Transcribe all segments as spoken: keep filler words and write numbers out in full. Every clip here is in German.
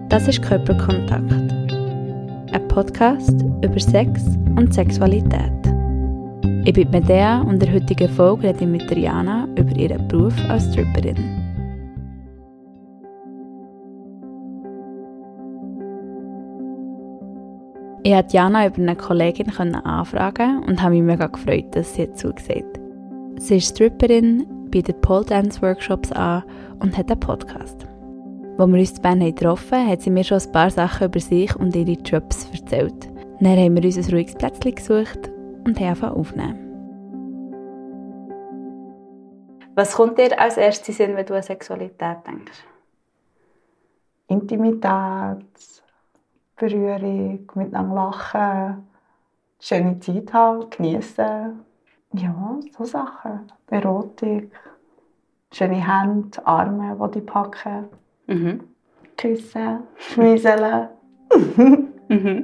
Das ist Körperkontakt. Ein Podcast über Sex und Sexualität. Ich bin Medea und in der heutigen Folge rede ich mit Jana über ihren Beruf als Stripperin. Ich konnte Jana über eine Kollegin anfragen und habe mich mega gefreut, dass sie zugesagt hat. Sie ist Stripperin, bietet Pole Dance Workshops an und hat einen Podcast. Als wir uns in Bern getroffen haben, hat sie mir schon ein paar Sachen über sich und ihre Jobs erzählt. Dann haben wir uns ein ruhiges Plätzchen gesucht und haben angefangen aufzunehmen. Was kommt dir als erstes in den Sinn, wenn du an Sexualität denkst? Intimität, Berührung, miteinander lachen, schöne Zeit haben, genießen. Ja, so Sachen. Erotik, schöne Hände, Arme, die dich packen. Mhm. Küssen, schmüseln. mhm.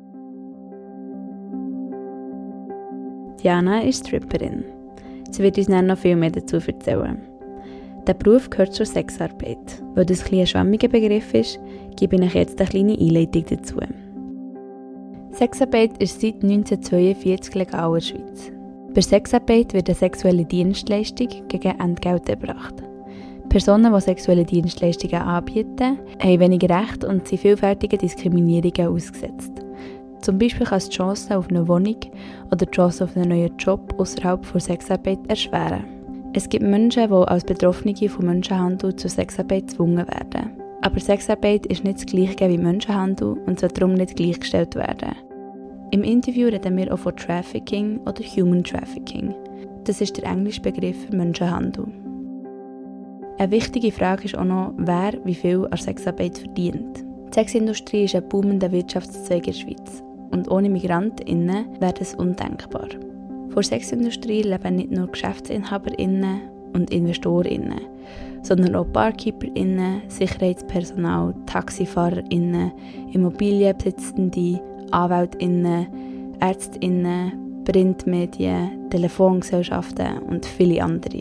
Jana ist Stripperin. Sie wird uns noch viel mehr dazu erzählen. Der Beruf gehört zur Sexarbeit. Weil das ein schwammiger Begriff ist, gebe ich euch jetzt eine kleine Einleitung dazu. Sexarbeit ist seit neunzehnhundertzweiundvierzig legal in der Schweiz. Bei Sexarbeit wird eine sexuelle Dienstleistung gegen Entgelt erbracht. Personen, die sexuelle Dienstleistungen anbieten, haben weniger Rechte und sind vielfältigen Diskriminierungen ausgesetzt. Zum Beispiel kann es die Chance auf eine Wohnung oder die Chance auf einen neuen Job außerhalb der Sexarbeit erschweren. Es gibt Menschen, die als Betroffene von Menschenhandel zur Sexarbeit gezwungen werden. Aber Sexarbeit ist nicht das Gleiche wie Menschenhandel und soll darum nicht gleichgestellt werden. Im Interview reden wir auch von Trafficking oder Human Trafficking. Das ist der englische Begriff für Menschenhandel. Eine wichtige Frage ist auch noch, wer wie viel an Sexarbeit verdient. Die Sexindustrie ist ein boomender Wirtschaftszweig in der Schweiz und ohne MigrantInnen wäre das undenkbar. Von der Sexindustrie leben nicht nur GeschäftsinhaberInnen und InvestorInnen, sondern auch BarkeeperInnen, Sicherheitspersonal, TaxifahrerInnen, Immobilienbesitzende, AnwältInnen, ÄrztInnen, Printmedien, Telefongesellschaften und viele andere.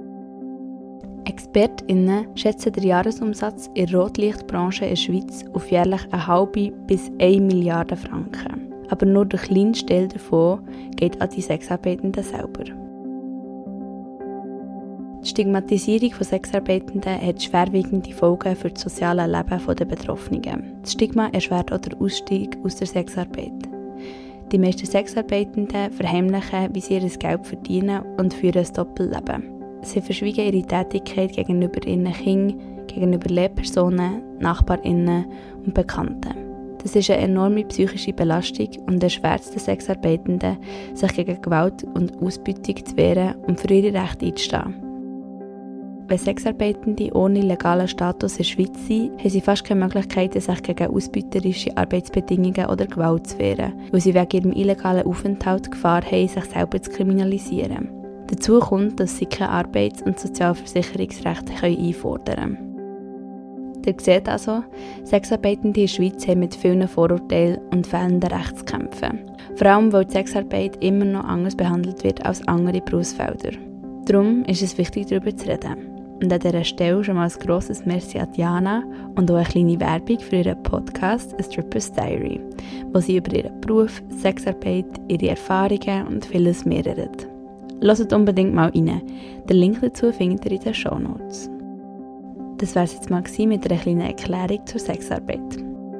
ExpertInnen schätzen den Jahresumsatz in der Rotlichtbranche in der Schweiz auf jährlich eine halbe bis eine Milliarde Franken. Aber nur der kleinste Teil davon geht an die Sexarbeitenden selber. Die Stigmatisierung von Sexarbeitenden hat schwerwiegende Folgen für das soziale Leben der Betroffenen. Das Stigma erschwert auch den Ausstieg aus der Sexarbeit. Die meisten Sexarbeitenden verheimlichen, wie sie ihr Geld verdienen und führen ein Doppelleben. Sie verschweigen ihre Tätigkeit gegenüber ihren Kindern, gegenüber Lehrpersonen, NachbarInnen und Bekannten. Das ist eine enorme psychische Belastung und erschwert es den Sexarbeitenden, sich gegen Gewalt und Ausbeutung zu wehren und für ihre Rechte einzustehen. Wenn Sexarbeitende ohne legalen Status in der Schweiz sind, haben sie fast keine Möglichkeit, sich gegen ausbeuterische Arbeitsbedingungen oder Gewalt zu wehren, weil sie wegen ihrem illegalen Aufenthalt Gefahr haben, sich selber zu kriminalisieren. Dazu kommt, dass sie kein Arbeits- und Sozialversicherungsrecht einfordern können. Ihr seht also, Sexarbeitende in der Schweiz haben mit vielen Vorurteilen und fehlenden Rechten zu kämpfen. Vor allem, weil die Sexarbeit immer noch anders behandelt wird als andere Berufsfelder. Darum ist es wichtig, darüber zu reden. Und an dieser Stelle schon mal ein grosses Merci an Jana und auch eine kleine Werbung für ihren Podcast «A Stripper's Diary», wo sie über ihren Beruf, Sexarbeit, ihre Erfahrungen und vieles mehr redet. Hört unbedingt mal rein. Den Link dazu findet ihr in den Shownotes. Das war es jetzt mal mit einer kleinen Erklärung zur Sexarbeit.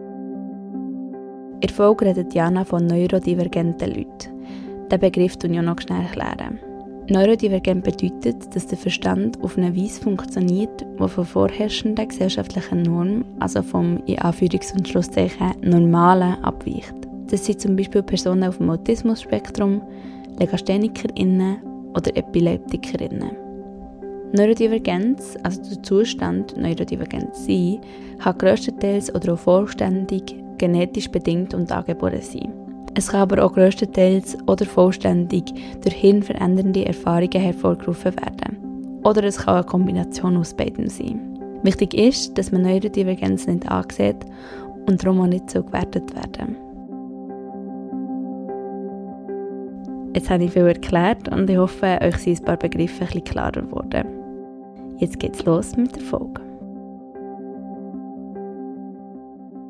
In der Folge redet Jana von neurodivergenten Leuten. Den Begriff erkläre ich noch schnell erklären. Neurodivergent bedeutet, dass der Verstand auf eine Weise funktioniert, die von vorherrschenden gesellschaftlichen Normen, also vom in Anführungs- und Schlusszeichen Normalen, abweicht. Das sind zum Beispiel Personen auf dem Autismus-Spektrum, LegasthenikerInnen oder EpileptikerInnen. Neurodivergenz, also der Zustand neurodivergent sein, kann grösstenteils oder auch vollständig genetisch bedingt und angeboren sein. Es kann aber auch grösstenteils oder vollständig durch hirnverändernde Erfahrungen hervorgerufen werden. Oder es kann eine Kombination aus beidem sein. Wichtig ist, dass man Neurodivergenz nicht ansieht und darum auch nicht so gewertet werden. Jetzt habe ich viel erklärt und ich hoffe, euch sind ein paar Begriffe ein bisschen klarer geworden. Jetzt geht's los mit der Folge.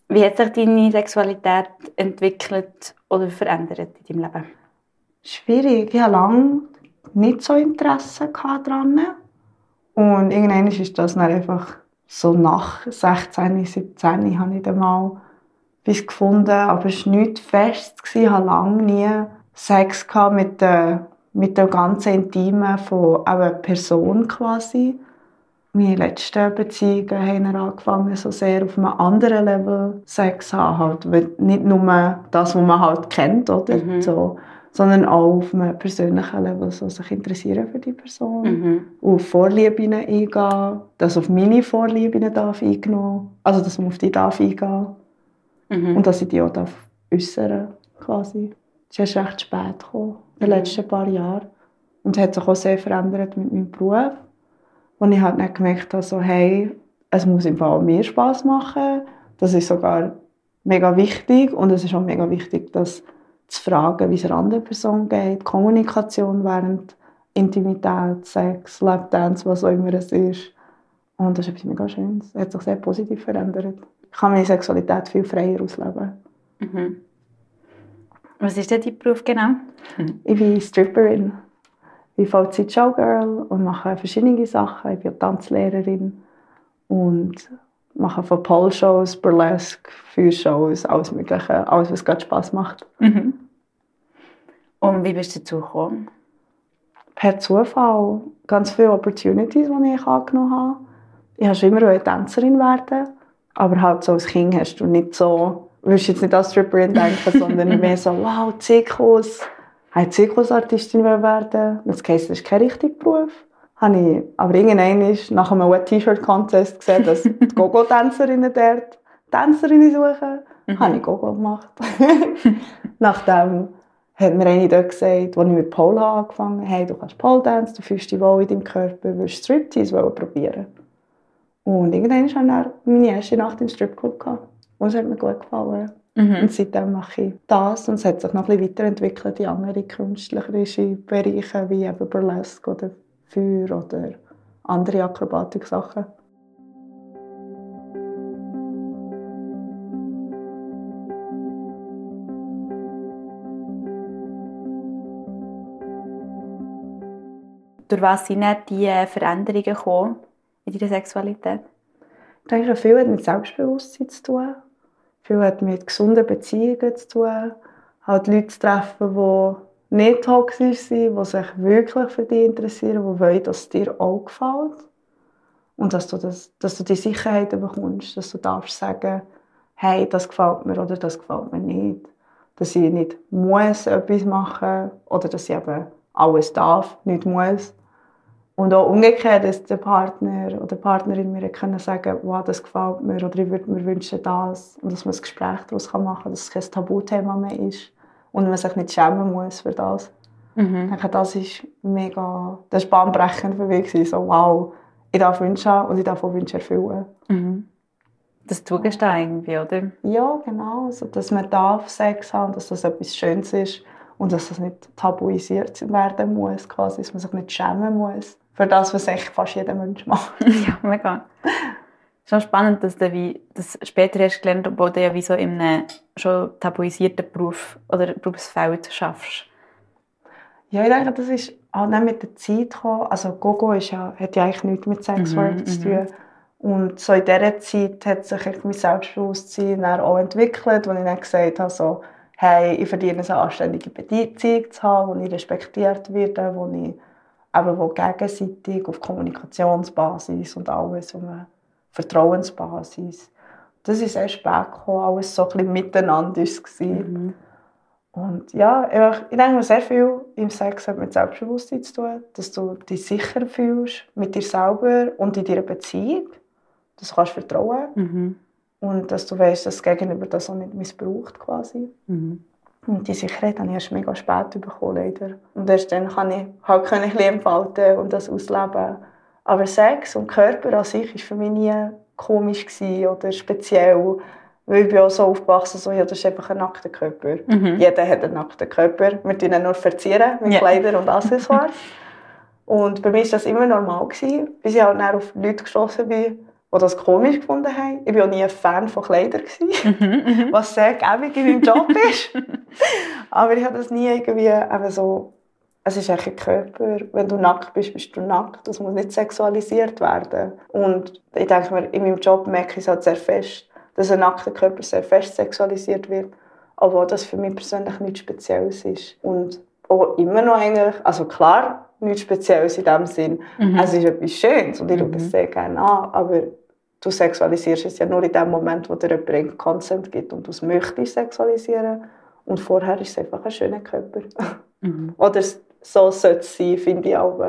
Wie hat sich deine Sexualität entwickelt oder verändert in deinem Leben? Schwierig. Ich hatte lange nicht so Interesse daran. Und irgendwann ist das dann einfach so nach sechzehn, siebzehn habe ich dann mal etwas gefunden. Aber es war nichts Festes. Ich hatte lange nie Sex mit der, mit der ganzen Intimen von einer Person quasi. Meine letzten Beziehungen haben dann angefangen, so sehr auf einem anderen Level Sex zu haben. Halt. Nicht nur das, was man halt kennt, oder? Mhm. So, sondern auch auf einem persönlichen Level, so sich interessieren für die Person. Mhm. Auf Vorlieben eingehen, dass auf meine Vorlieben darf eingenommen, also dass man auf die darf eingehen. Mhm. Und dass ich die auch darf äußern, quasi. Das ist erst recht spät gekommen, in den mhm. letzten paar Jahren. Und es hat sich auch sehr verändert mit meinem Beruf. Und ich habe dann gemerkt, also, hey, es muss im Fall mir Spass machen. Das ist sogar mega wichtig. Und es ist auch mega wichtig, dass zu fragen, wie es einer anderen Person geht. Kommunikation während Intimität, Sex, Lapdance, was auch immer es ist. Und das ist etwas mega Schönes. Es hat sich sehr positiv verändert. Ich kann meine Sexualität viel freier ausleben. Mhm. Was ist denn dein Beruf genau? Ich bin Stripperin. Ich bin Vollzeit-Showgirl und mache verschiedene Sachen. Ich bin Tanzlehrerin und mache von Pole-Shows, Burlesque, Feuershows, alles Mögliche, alles, was gerade Spass macht. Mhm. Und wie bist du dazu gekommen? Per Zufall. Ganz viele Opportunities, die ich angenommen habe. Ich wollte schon immer eine Tänzerin werden, aber halt so als Kind hast du nicht so, willst jetzt nicht als Stripperin denken, sondern mehr so, wow, Zirkus. Ich wollte Zirkusartistin werden. Das heisst, das ist kein richtiger Beruf. Habe ich aber irgendwann nach einem Wet-T-Shirt-Contest gesehen, dass die Gogo-Tänzerinnen dort Tänzerinnen suchen. Mhm. Habe ich Gogo gemacht. Nachdem hat mir eine dort gesagt, als ich mit Pole angefangen habe, hey, du kannst Pole tanzen, du fühlst dich wohl in deinem Körper, willst Striptease probieren. Und irgendwann hatte ich meine erste Nacht im Stripclub. Und es hat mir gut gefallen. Mhm. Und seitdem mache ich das. Und es hat sich noch ein bisschen weiterentwickelt in andere künstlerische Bereiche, wie eben Burlesque oder Feuer oder andere Akrobatik-Sachen. Durch was sind diese Veränderungen gekommen in deiner Sexualität? Ich denke, viel hat mit Selbstbewusstsein zu tun. Viel hat mit gesunden Beziehungen zu tun. Halt Leute zu treffen, die nicht toxisch sind, die sich wirklich für dich interessieren, die wollen, dass es dir auch gefällt. Und dass du, das, dass du die Sicherheit bekommst, dass du darfst sagen, hey, das gefällt mir oder das gefällt mir nicht. Dass ich nicht muss etwas machen oder dass ich eben alles darf, nicht muss. Und auch umgekehrt, dass der Partner oder die Partnerin mir können sagen, wow, das gefällt mir oder ich würde mir wünschen das. Und dass man ein Gespräch daraus machen kann, dass es kein Tabuthema mehr ist und man sich nicht schämen muss für das. Mhm. Ich denke, das ist mega, das war bahnbrechend für mich. So, wow, ich darf Wünsche haben und ich darf auch Wünsche erfüllen. Mhm. Das Zugestehen irgendwie, oder? Ja, genau. Also, dass man darf Sex haben, dass das etwas Schönes ist und dass das nicht tabuisiert werden muss, quasi, dass man sich nicht schämen muss. Für das, was echt fast jeder Mensch macht. Ja, mega. Es ist schon spannend, dass du wie, das später hast gelernt, obwohl du ja wie so in einem schon tabuisierten Beruf oder Berufsfeld schaffst. Ja, ich denke, das ist auch nicht mit der Zeit gekommen. Also Gogo ist ja, hat ja eigentlich nichts mit Sexwork mhm, zu tun. Und so in dieser Zeit hat sich mein Selbstbewusstsein dann auch entwickelt, wo ich dann gesagt habe, so, hey, ich verdiene eine anständige Beziehung zu haben, wo ich respektiert werde, wo ich eben wo gegenseitig auf Kommunikationsbasis und alles, auf eine Vertrauensbasis. Das ist sehr spät gekommen, alles so ein bisschen miteinander war. Mhm. Und ja, ich denke, sehr viel im Sex hat mit Selbstbewusstsein zu tun, dass du dich sicher fühlst mit dir selber und in deiner Beziehung, dass du kannst vertrauen mhm. und dass du weißt, dass das Gegenüber das auch nicht missbraucht quasi. Mhm. Und die Sicherheit habe ich erst mega spät bekommen, leider. Und erst dann kann ich halt ein bisschen entfalten und das ausleben. Aber Sex und Körper an sich war für mich nie komisch oder speziell. Weil ich bin auch so aufgewachsen, so, ja, das ist einfach ein nackter Körper. Mhm. Jeder hat einen nackten Körper. Wir verzieren ihn nur verzieren mit yeah. Kleidern und Accessoires. Und bei mir war das immer normal gewesen, bis ich halt dann auf Leute gestossen bin, die das komisch gefunden haben. Ich war auch nie ein Fan von Kleidern, Mhm, was sehr gäbig in meinem Job ist. Aber ich habe das nie irgendwie eben so... Es ist eigentlich ein Körper. Wenn du nackt bist, bist du nackt. Das muss nicht sexualisiert werden. Und ich denke mir, in meinem Job merke ich es halt sehr fest, dass ein nackter Körper sehr fest sexualisiert wird. Obwohl das für mich persönlich nichts Spezielles ist. Und auch immer noch eigentlich, also klar, nichts Spezielles in dem Sinn. Mhm. Es ist etwas Schönes und ich schaue das sehr gerne an. Aber du sexualisierst es ja nur in dem Moment, wo dir jemand Consent gibt und du es möchtest sexualisieren. Und vorher ist es einfach ein schöner Körper. Mhm. Oder so sollte es sein, finde ich auch.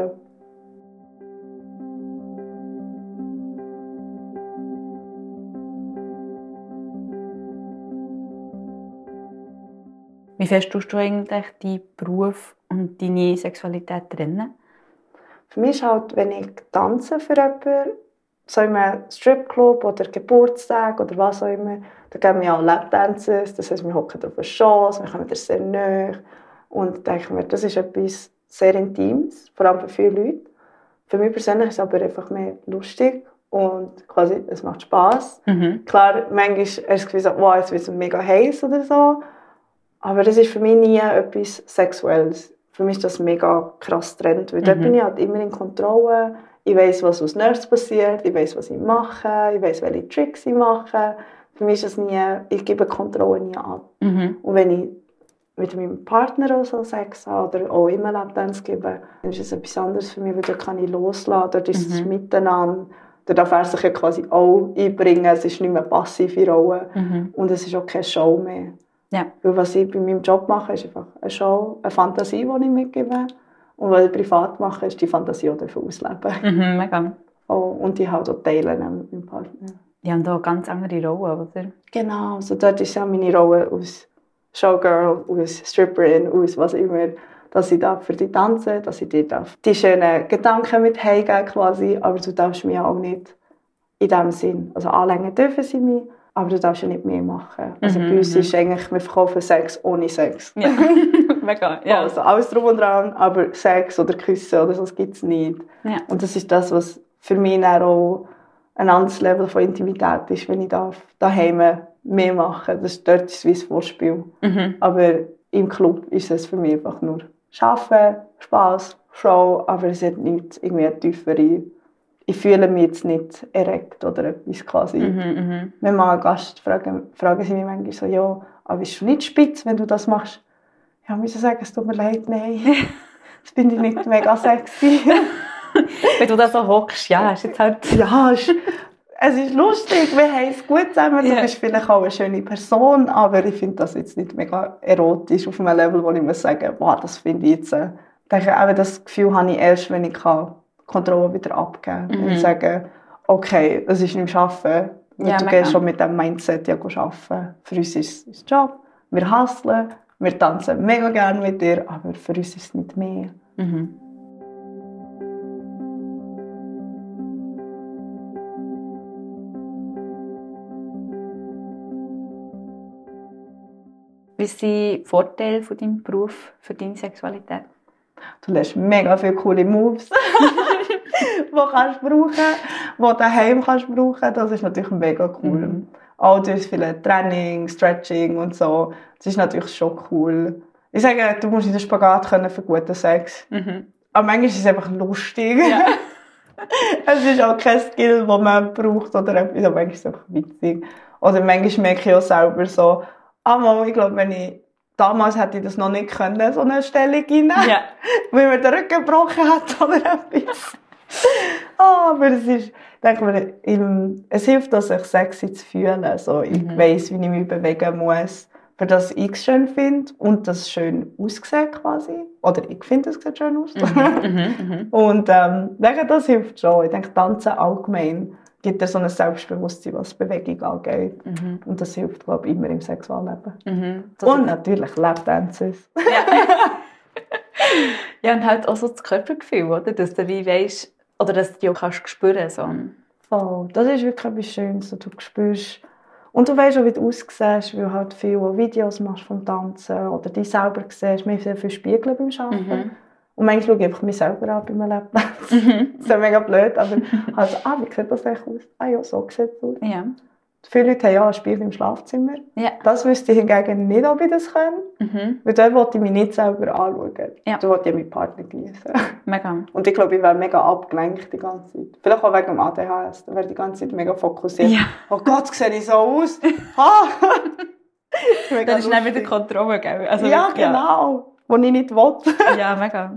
Wie fest tust du eigentlich deinen Beruf und deine Sexualität trennen? Für mich ist halt, wenn ich tanze für jemanden, so in einem Stripclub oder Geburtstag oder was auch immer, da geben wir auch Lapdances, das heisst, wir hocken auf einer Chance, wir kommen da sehr nahe. Und denke mir, das ist etwas sehr Intimes, vor allem für viele Leute. Für mich persönlich ist es aber einfach mehr lustig und quasi, es macht Spass. Mhm. Klar, manchmal hast du das Gefühl, wow, jetzt wird es mega heiß oder so. Aber das ist für mich nie etwas Sexuelles. Für mich ist das mega krass getrennt, weil mhm. dort bin ich halt immer in Kontrolle. Ich weiss, was als nächstes passiert, ich weiss, was ich mache, ich weiss, welche Tricks ich mache. Für mich ist das nie, ich gebe Kontrolle nie ab. Mhm. Und wenn ich mit meinem Partner oder so Sex habe oder auch immer Lapdance gebe, dann ist es etwas anderes für mich, weil dort kann ich loslassen, dort ist es mhm. miteinander. Dort darf er sich ja quasi auch einbringen, es ist nicht mehr eine passive Rolle mhm. und es ist auch keine Show mehr. Ja. Weil was ich bei meinem Job mache, ist einfach eine Show, eine Fantasie, die ich mitgebe. Und was ich privat mache, ist die Fantasie auch dafür ausleben. Mhm, mega. Oh, und die halt auch teilen mit meinem Partner. Die haben da eine ganz andere Rolle, oder? Genau, also dort ist ja meine Rolle aus Showgirl, aus Stripperin, aus was immer, dass ich darf für dich tanzen, dass ich dir darf die schönen Gedanken mit heimgeben quasi, aber du darfst mich auch nicht in dem Sinn, also anlängen dürfen sie mich, aber du darfst ja nicht mehr machen. Also mhm, bei uns ist eigentlich, wir verkaufen Sex ohne Sex. Ja, mega, ja. Also alles drum und dran, aber Sex oder Küssen oder so, das gibt es nicht. Ja. Und das ist das, was für mich auch ein anderes Level von Intimität ist, wenn ich darf daheim mehr machen. Das ist dort ist wie ein Vorspiel. Mhm. Aber im Club ist es für mich einfach nur Arbeiten, Spass, Show, aber es hat nichts irgendwie eine tiefere. Ich fühle mich jetzt nicht erregt oder etwas quasi. Mhm, wenn mal einen Gast fragen, fragen sie mich manchmal so, ja, aber bist du nicht spitz, wenn du das machst? Ja, ich muss sagen, es tut mir leid, nein. Das finde ich nicht mega sexy. Wenn du da so hockst, ja, ist jetzt halt... Ja, es ist lustig, wir haben es gut zusammen. Du yeah. bist vielleicht auch eine schöne Person, aber ich finde das jetzt nicht mega erotisch auf einem Level, wo ich muss sagen, wow, das finde ich jetzt... Äh, denke, eben das Gefühl habe ich erst, wenn ich kann Kontrolle wieder abgeben kann. Mhm. Und sagen, okay, das ist nicht Arbeiten. Ja, du gehst schon mit diesem Mindset ja arbeiten. Für uns ist es Job, wir hustlen, wir tanzen mega gerne mit dir, aber für uns ist es nicht mehr. Mhm. Was sind die Vorteile von deinem Beruf für deine Sexualität? Du lernst mega viele coole Moves, die kannst du brauchen, die du daheim kannst brauchen. Das ist natürlich mega cool. Mhm. Auch durch viele Training, Stretching und so. Das ist natürlich schon cool. Ich sage, du musst in den Spagat können für guten Sex. Mhm. Aber manchmal ist es einfach lustig. Ja. Es ist auch kein Skill, das man braucht oder etwas, aber manchmal ist es einfach witzig. Oder manchmal merke ich auch selber so, ah, Mama, ich glaube, wenn ich damals hätte ich das noch nicht können, so eine Stellung rein, ja. weil mir den Rücken gebrochen hat oder etwas. Oh, aber es ist, denke mir, es hilft, dass ich sexy zu fühlen. Also, ich mhm. weiss, wie ich mich bewegen muss, für das ich es schön finde und das schön aussieht quasi. Oder ich finde, es sieht schön aus. Mhm. Und ähm, denke, das hilft schon. Ich denke, Tanzen allgemein gibt dir so ein Selbstbewusstsein, was Bewegung angeht. Mhm. Und das hilft, glaube ich, immer im Sexualleben. Mhm. Und natürlich Lapdances. Ja. Ja, und halt auch so das Körpergefühl, oder? Dass du wie weisst, oder dass du kannst spüren so. Voll. Das ist wirklich etwas Schönes, dass du spürst. Und du weißt auch, wie du aussiehst, weil du halt viele Videos machst vom Tanzen oder dich selber siehst. Wir haben sehr viel Spiegeln beim Arbeiten. Mhm. Und manchmal schaue ich einfach mich selber an bei meinem Lapdance. Mhm. Das ist ja mega blöd, aber also, ah, wie sieht das eigentlich aus? Ah ja, so sieht es aus. Ja. Viele Leute haben ja ein Spiel im Schlafzimmer. Ja. Das wüsste ich hingegen nicht, ob ich das kann. Mhm. Weil dort wollte ich mich nicht selber anschauen. Ja. Da wollte ich meinen Partner genießen. Mega. Und ich glaube, ich wäre mega abgelenkt die ganze Zeit. Vielleicht auch wegen dem A D H S. Da wäre die ganze Zeit mega fokussiert. Ja. Oh Gott, sehe ich so aus? Ha! Dann ist dann wieder Kontrolle, gell? Also ja, wirklich, genau. Ja. Wo ich nicht will. Ja, mega.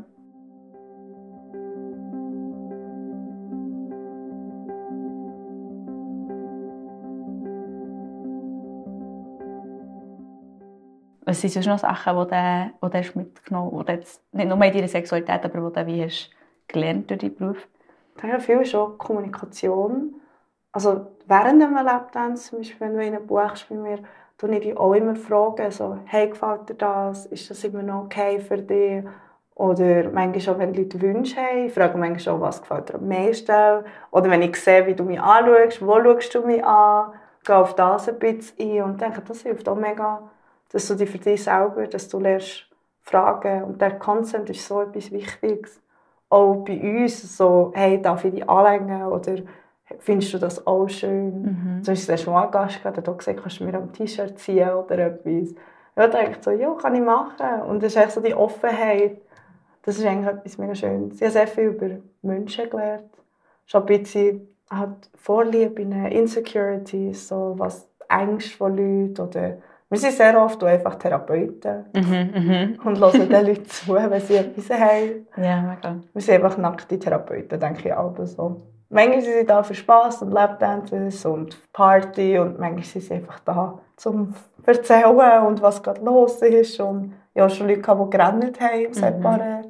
Was sind sonst noch Sachen, die du, die du hast mitgenommen hast, die du jetzt nicht nur in deiner Sexualität, aber die du wie hast gelernt durch deinen Beruf? Ich denke, viel schon Kommunikation. Also während einem Lapdance, zum Beispiel, wenn du in einem buchst bei mir, tue ich dich auch immer fragen, so, hey, gefällt dir das? Ist das immer noch okay für dich? Oder manchmal auch, wenn Leute Wünsche haben, ich frage manchmal auch, was gefällt dir am meisten? Oder wenn ich sehe, wie du mich anschaust, wo schaust du mich an? Gehe auf das ein bisschen ein und denke, das hilft auch mega, dass du dich für dich selber, dass du lernst fragen. Und der Consent ist so etwas Wichtiges. Auch bei uns, so, hey, darf ich dich anlängen? Oder findest du das auch schön? Mhm. Zum Beispiel, du mal einen Gast gehabt, der hat gesagt, kannst du mir ein T-Shirt ziehen oder etwas. Ja, da denke ich so, ja, kann ich machen. Und das ist echt so die Offenheit. Das ist eigentlich etwas mega Schönes. Ich habe sehr viel über Menschen gelernt. Schon ein bisschen halt Vorlieben, Insecurities, so was Ängste von Leuten oder wir sind sehr oft auch einfach Therapeuten mhm, und hören den Leuten zu, wenn sie etwas haben. Ja, mega. Wir sind einfach nackte Therapeuten, denke ich auch so. Manchmal sind sie da für Spass und Lapdances und Party und manchmal sind sie einfach da, um zu erzählen und was gerade los ist. Und ich habe schon Leute gehabt, die gerannt haben, separat. Mhm.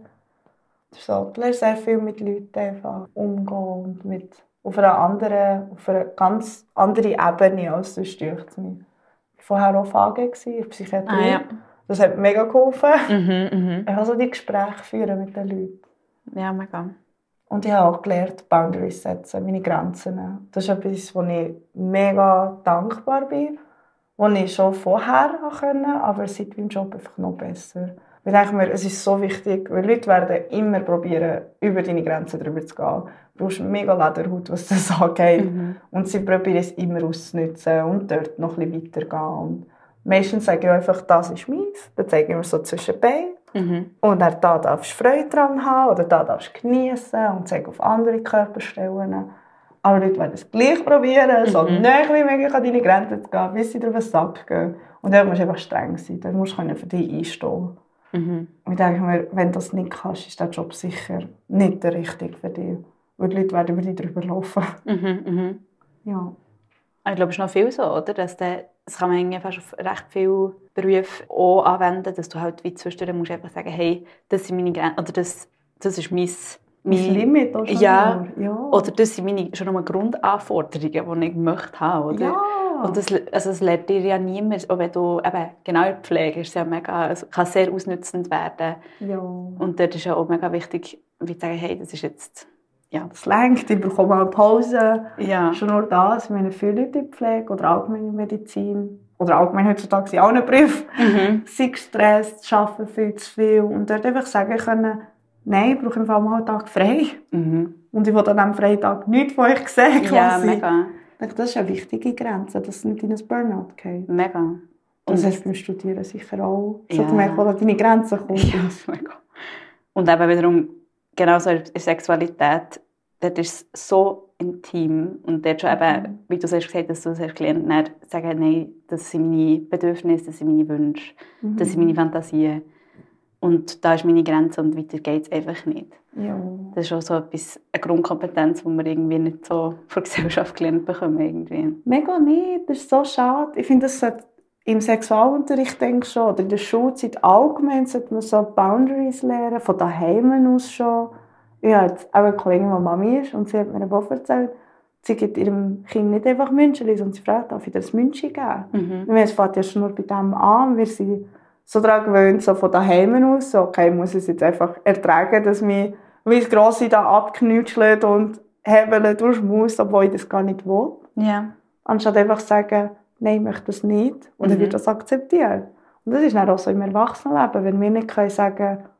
So, du lernst sehr viel mit Leuten einfach umgehen und mit, auf einer anderen, auf einer ganz anderen Ebene als sonst durch mich. Vorher auch V G in Psychiatrie. Ah, ja. Das hat mir mega geholfen. Mhm, mhm. Ich also die Gespräche führen mit den Leuten. Ja, mega. Und ich habe auch gelernt, Boundaries setzen, meine Grenzen. Das ist etwas, wo ich mega dankbar bin, was ich schon vorher konnte, aber seit meinem Job einfach noch besser. Ich denke mir, es ist so wichtig, weil Leute werden immer probieren, über deine Grenzen drüber zu gehen. Du brauchst mega Lederhaut, was das angeht. Mhm. Und sie probieren es immer auszunutzen und dort noch ein bisschen weitergehen. Und meistens sage ich einfach, das ist meins. Dann zeige ich mir so zwischen Beinen. Mhm. Und dann da darfst du Freude dran haben oder da darfst du genießen und zeige auf andere Körperstellen. Aber Leute werden es gleich probieren, mhm. so näher wie möglich an deine Grenzen zu gehen, bis sie dir was abgehen. Und dann musst du einfach streng sein. Dann musst du für dich einstehen. Mhm. Und ich denke mir, wenn du das nicht kannst, ist der Job sicher nicht der richtige für dich. Weil die Leute werden über dich drüber laufen. Mhm, mhm. Ja. Ich glaube, es ist noch viel so, oder? Dass der, das kann man fast auf recht viele Berufe auch anwenden, dass du halt wie zwischendurch musst einfach sagen, hey, das sind meine Grenzen, oder das, das ist mein, mein Limit auch schon ja, ja. Oder das sind meine schon nur Grundanforderungen, die ich möchte haben, oder? Ja. Und das, also das lernt dir ja niemand, auch wenn du eben, genau in der Pflege ist ja mega, es kann sehr ausnützend werden. Ja. Und dort ist ja auch mega wichtig, wie zu sagen, hey, das ist jetzt, ja. Das lenkt, ich bekomme mal Pause. Ja. Schon nur das, wenn viele Leute in der Pflege oder allgemeine Medizin oder allgemein heutzutage in allen Berufen mhm. sind gestresst, arbeiten viel zu viel und dort einfach sagen können, nein, ich brauche im Fall mal einen Tag frei. Mhm. Und ich will an diesem freien Tag nichts von euch sehen. Ja, mega. Das ist eine wichtige Grenze, dass es nicht in ein Burnout geht. Mega. Und das hast du beim Studieren sicher auch. So ja. gemerkt, wo deine Grenzen kommen. Ja, mega. Und eben wiederum, genauso in der Sexualität, dort ist es so intim. Und dort schon mhm. eben, wie du selbst gesagt hast, dass du es hast gelernt hast, sagen, nein, das sind meine Bedürfnisse, das sind meine Wünsche, mhm. das sind meine Fantasien. Und da ist meine Grenze und weiter geht es einfach nicht. Ja. Das ist auch so etwas, eine Grundkompetenz, die wir irgendwie nicht so von der Gesellschaft gelernt bekommen. Irgendwie. Mega nicht, das ist so schade. Ich finde, das sollte im Sexualunterricht denke ich schon, oder in der Schulzeit allgemein sollte man so Boundaries lernen, von daheim aus schon. Ich habe jetzt auch eine Kollegin, die Mami ist, und sie hat mir auch erzählt, sie gibt ihrem Kind nicht einfach München, sondern sie fragt, darf ich dir ein München geben? Mhm. Es fängt ja schon nur bei dem an, wir sind so daran gewöhnt, so von daheim aus, so, okay, ich muss es jetzt einfach ertragen, dass mich mein Grossi da abknutschelt und hebelt durch muss, obwohl ich das gar nicht will. Ja. Anstatt einfach zu sagen, nein, ich möchte das nicht, und mhm. er wird das akzeptieren. Und das ist dann auch so im Erwachsenenleben, wenn wir nicht können sagen,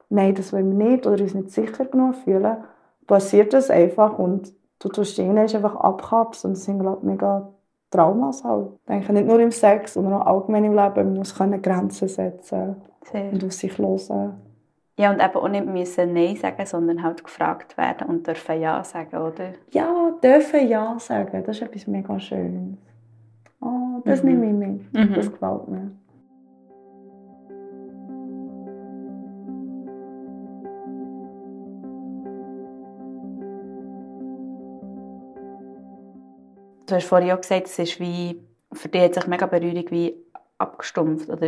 nein, das wollen wir nicht oder uns nicht sicher genug fühlen, passiert das einfach und du tust dich einfach abkapseln und das sind, glaube ich, mega Traumas halt. Ich denke, nicht nur im Sex, sondern auch allgemein im Leben. Man muss Grenzen setzen Sehr. und auf sich hören. Ja, und eben auch nicht müssen Nein sagen, sondern halt gefragt werden und dürfen Ja sagen, oder? Ja, dürfen Ja sagen, das ist etwas mega Schönes. Oh, das Mhm. nehme ich mit, Mhm. das gefällt mir. Du hast vorhin auch gesagt, es ist wie, für dich hat sich mega Berührung wie abgestumpft, oder?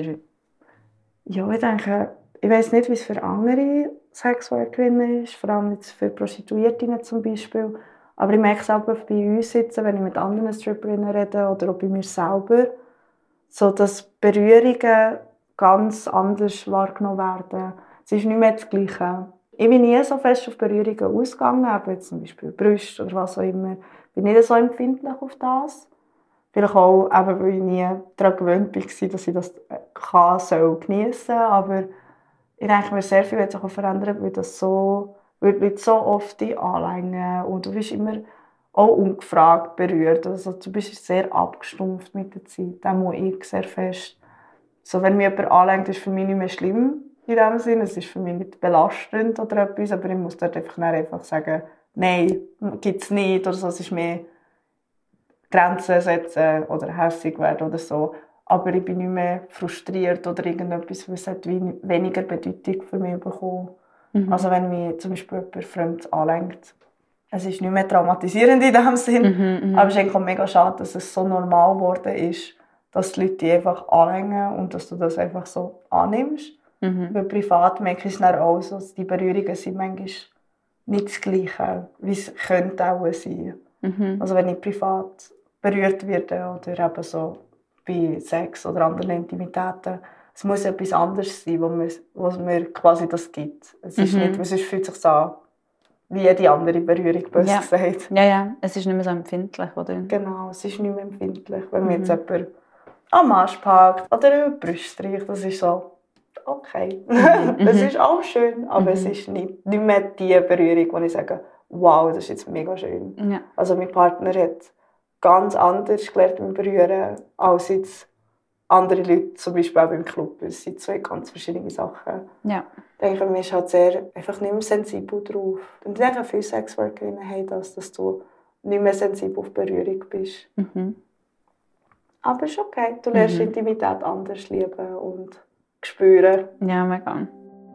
Ja, ich denke, ich weiss nicht, wie es für andere Sexworkerinnen ist, vor allem jetzt für Prostituierte zum Beispiel. Aber ich merke es auch bei uns jetzt, wenn ich mit anderen Stripperinnen rede oder auch bei mir selber, so dass Berührungen ganz anders wahrgenommen werden. Es ist nicht mehr das Gleiche. Ich bin nie so fest auf Berührungen ausgegangen, eben jetzt zum Beispiel Brüste oder was auch immer. Ich bin nicht so empfindlich auf das. Vielleicht auch, eben, weil ich nie daran gewöhnt war, dass ich das kann, soll geniessen. Aber ich denke mir, sehr viel wird sich auch verändern, weil das so, weil so oft die anlängen und du bist immer auch ungefragt berührt. Also, du bist sehr abgestumpft mit der Zeit. Das muss ich sehr fest. So, wenn mich jemand anlenkt, ist es für mich nicht mehr schlimm in dem Sinne. Es ist für mich nicht belastend oder etwas, aber ich muss dort einfach, einfach sagen, nein, gibt es nicht oder so. Es ist mehr Grenzen setzen oder hässig werden oder so. Aber ich bin nicht mehr frustriert oder irgendetwas, weil es hat weniger Bedeutung für mich bekommen. Mhm. Also wenn mich zum Beispiel jemand fremd anlenkt. Es ist nicht mehr traumatisierend in diesem Sinn, mhm, aber es ist eigentlich auch mega schade, dass es so normal geworden ist, dass die Leute dich einfach anlängen und dass du das einfach so annimmst. Mhm. Weil privat merke ich es dann auch so, dass die Berührungen sind manchmal nicht das Gleiche, wie es könnte auch sein. Mhm. Also wenn ich privat berührt werde oder eben so bei Sex oder anderen Intimitäten, es muss etwas anderes sein, wo mir, wo mir quasi das gibt. Es ist mhm. nicht, weil sonst fühlt es sich so an wie jede andere Berührung, böse ja. gesagt. Ja, ja, es ist nicht mehr so empfindlich, oder? Genau, es ist nicht mehr empfindlich. Wenn mhm. mir jetzt jemand am Arsch packt oder über die Brust streicht, das ist so, okay. Mhm. Das ist auch schön, aber mhm. es ist nicht, nicht mehr die Berührung, wo ich sage, wow, das ist jetzt mega schön. Ja. Also mein Partner hat ganz anders gelernt mit Berühren als jetzt andere Leute, zum Beispiel auch im Club. Es sind zwei ganz verschiedene Sachen. Ja. Ich denke, man ist halt sehr, einfach nicht mehr sensibel drauf. Und ich denke, viele Sexworkerinnen haben das, dass du nicht mehr sensibel auf Berührung bist. Mhm. Aber es ist okay. Du lernst mhm. Intimität anders lieben und spüren. Ja, mega.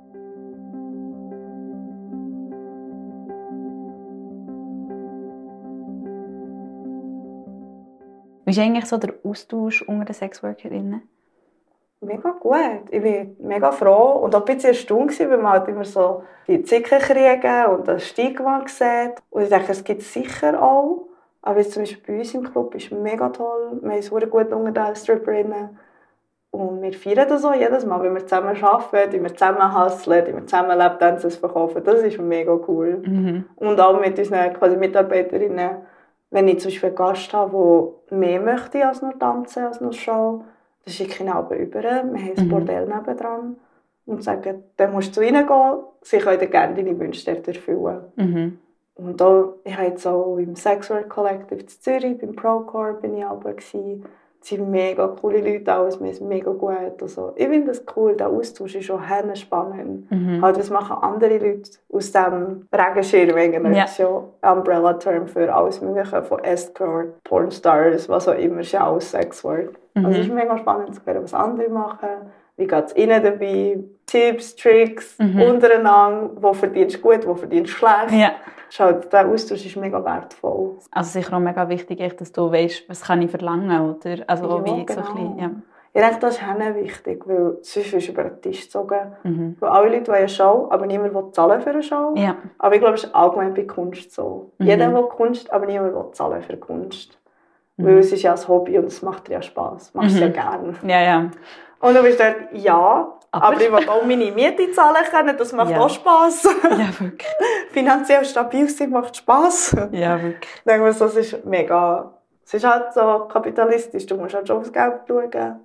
Wie ist eigentlich so der Austausch unter den Sexworkerinnen? Mega gut. Ich bin mega froh und auch ein bisschen erstaunt, weil man halt immer so die Zicken kriegen und das Stigma sieht. Und ich denke, es gibt es sicher auch. Aber jetzt zum Beispiel bei uns im Club ist mega toll. Wir haben es sehr gut unter den Stripperinnen. Und wir feiern das auch jedes Mal, wenn wir zusammen arbeiten, wenn wir zusammen hustlen, wenn wir zusammen Lapdances verkaufen. Das ist mega cool. Mhm. Und auch mit unseren quasi Mitarbeiterinnen. Wenn ich zum Beispiel einen Gast habe, der mehr möchte als nur tanzen, als nur Show, dann schicke ich ihn aber über. Wir haben ein mhm. Bordell nebendran und sagen, dann musst du zu ihnen gehen, sie können dir gerne deine Wünsche dort erfüllen. Mhm. Und auch, ich habe jetzt auch im Sexwork Collective in Zürich, beim Procore bin ich auch gewesen. Es sind mega coole Leute, alles, wir sind mega gut. Also, ich finde das cool, der Austausch ist schon sehr spannend. Mhm. Halt, was machen andere Leute aus diesem Regenschirm eigentlich? Ja. Das ist ja ein Umbrella-Term für alles Mögliche, von Escort, Pornstars, was auch immer, ist ja alles Sexwork. Mhm. Also es ist mega spannend zu hören, was andere machen. Wie geht es ihnen dabei? Tipps, Tricks, mhm. untereinander, wo verdienst du gut, wo verdienst du schlecht. Ja. Halt, der Austausch ist mega wertvoll. Also sicher auch mega wichtig, dass du weißt, was kann ich verlangen, oder? Also ja, wie genau. so ein bisschen, ja. Ich denke, das ist auch wichtig, weil sonst wirst du über den Tisch gezogen. Mhm. Weil alle Leute wollen eine Show, aber niemand will zahlen für eine Show. Ja. Aber ich glaube, es ist allgemein bei Kunst so. Mhm. Jeder will Kunst, aber niemand will zahlen für Kunst. Mhm. Weil es ist ja ein Hobby und es macht dir ja Spass. Du machst es mhm. ja gerne. Ja, ja. Und du bist dort, ja, aber, aber ich will auch meine Miete zahlen können, das macht ja. auch Spass. Ja, wirklich. Finanziell stabil sein macht Spass. Ja, wirklich. Ich denke, das ist mega, es ist halt so kapitalistisch, du musst halt schon aufs Geld schauen.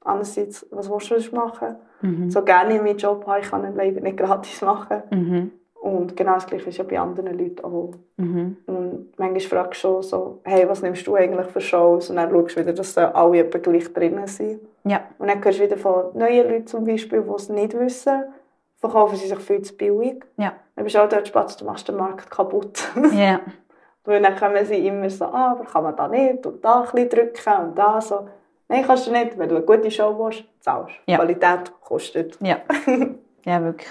Andererseits, was willst du sonst machen? Mhm. So gerne ich meinen Job habe, ich kann ihn leider nicht gratis machen. Mhm. Und genau das Gleiche ist ja bei anderen Leuten auch. Mhm. Und manchmal fragst du schon so, hey, was nimmst du eigentlich für Shows? Und dann schaust du wieder, dass da alle etwa gleich drin sind. Ja. Und dann hörst du wieder von neuen Leuten zum Beispiel, die es nicht wissen, verkaufen sie sich viel zu billig. Ja. Dann bist du auch dort Spatz, du machst den Markt kaputt. Ja. Weil dann kommen sie immer so, ah, aber kann man da nicht und da ein bisschen drücken und da so. Nein, kannst du nicht. Wenn du eine gute Show willst, zahlst. Ja. Qualität kostet. Ja. Ja, wirklich.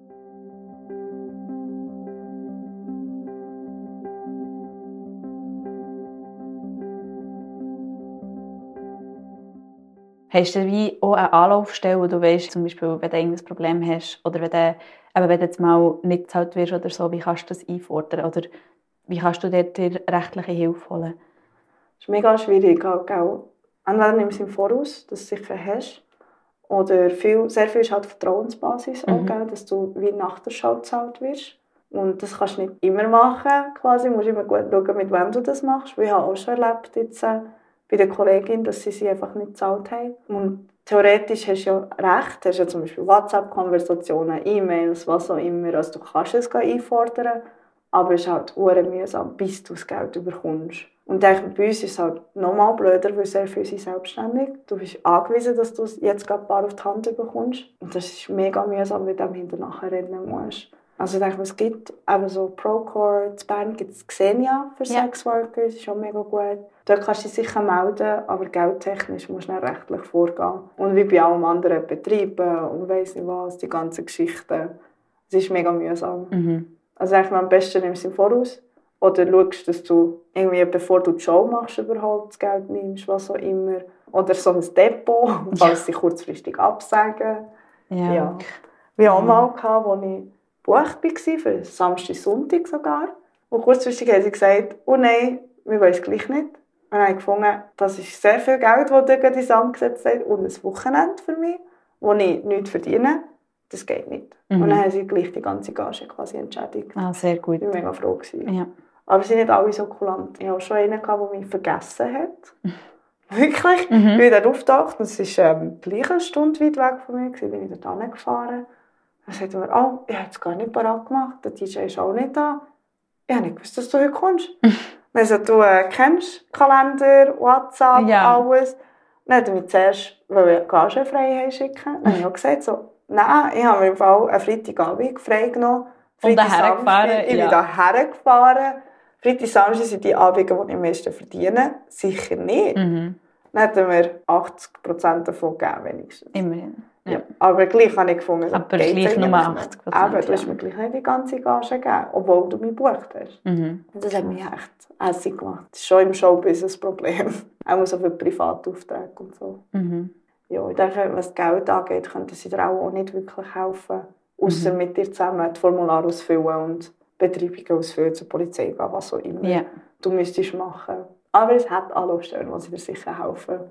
Hast du wie auch eine Anlaufstelle, wo du weißt, zum Beispiel, wenn du irgendein Problem hast oder wenn du, eben, wenn du jetzt mal nicht gezahlt wirst oder so, wie kannst du das einfordern? Oder wie kannst du dort dir rechtliche Hilfe holen? Das ist mega schwierig. Auch. Entweder nimmst du im Voraus, dass du sicher hast. Oder viel, sehr viel ist halt Vertrauensbasis, Mhm. auch, gell, dass du wie nach der Show gezahlt wirst. Und das kannst du nicht immer machen. Quasi. Du musst immer gut schauen, mit wem du das machst. Ich habe auch schon erlebt jetzt, äh, bei der Kollegin, dass sie sie einfach nicht gezahlt haben. Und theoretisch hast du ja recht. Du hast ja zum Beispiel WhatsApp-Konversationen, E-Mails, was auch immer. Also du kannst es einfordern, aber es ist halt sehr mühsam, bis du das Geld bekommst. Und bei uns ist es halt nochmal blöder, weil sehr viele sind selbstständig. Du bist angewiesen, dass du es jetzt gerade ein paar auf die Hand bekommst. Und das ist mega mühsam, wenn du dem hinterher reden musst. Also ich denke, es gibt eben so Procore, in Bern gibt es Xenia für Ja. Sexworkers, das ist auch mega gut. Dort kannst du dich sicher melden, aber geldtechnisch musst du dann rechtlich vorgehen. Und wie bei allen anderen Betrieben und weiss nicht was, die ganzen Geschichten. Es ist mega mühsam. Mhm. Also ich am besten nimmst du im Voraus. Oder schaust, dass du irgendwie, bevor du die Show machst, überhaupt das Geld nimmst, was auch immer. Oder so ein Depot, falls sie kurzfristig absagen. Ja. Ja. Wir hatten auch mal, wo ich gebucht war, für Samstag, Sonntag sogar. Und kurzfristig haben sie gesagt, oh nein, wir wollen es gleich nicht. Und dann habe ich gefunden, das ist sehr viel Geld, das ihr in Sand gesetzt habt, und ein Wochenende für mich, wo ich nichts verdiene. Das geht nicht. Mhm. Und dann haben sie gleich die ganze Gage quasi entschädigt. Ah, sehr gut. Ich war mega froh. Ja. Aber sie sind nicht alle so kulant. Ich hatte schon einen, der mich vergessen hat. Wirklich. Mhm. Ich bin dann aufgetaucht und es war ähm, gleich eine Stunde weit weg von mir. Ich bin ich dort hingefahren. Dann sagte er mir, oh, ich habe es gar nicht parat gemacht. Der D J ist auch nicht da. Ich habe nicht gewusst, dass du heute kommst. Dann sagte er, du äh, kennst Kalender, WhatsApp, Ja. alles. Dann hat er mich zuerst Gage frei schicken. Dann habe ich auch gesagt, so, nein, ich habe mir im Fall einen Freitagabend frei genommen. Und Freitag, daher gefahren, Samstag. Ich ja. bin daher gefahren. Freitag, Samstag sind die Abende, die ich am meisten verdiene. Sicher nicht. Mhm. Dann hat er mir achtzig Prozent davon gegeben, wenigstens. Immerhin. Ja. Ja. Aber gleich habe ich gefunden, Aber geht gleich nur eigentlich achtzig nicht. Prozent, Eben, du hast ja. mir gleich nicht die ganze Gage gegeben, obwohl du mich gebucht hast. Mhm. Und das hat mich echt hässlich gemacht. Das ist schon im Showbusiness ein Problem. Auch so für Privataufträge und so. Mhm. Ja, ich denke, was Geld angeht, könnten sie dir auch nicht wirklich helfen. Ausser mhm. mit dir zusammen die Formulare ausfüllen und Betreibungen ausfüllen, zur Polizei gehen, was auch immer Ja. du müsstest machen. Aber es hat Anlaufstellen, die sie dir sicher helfen.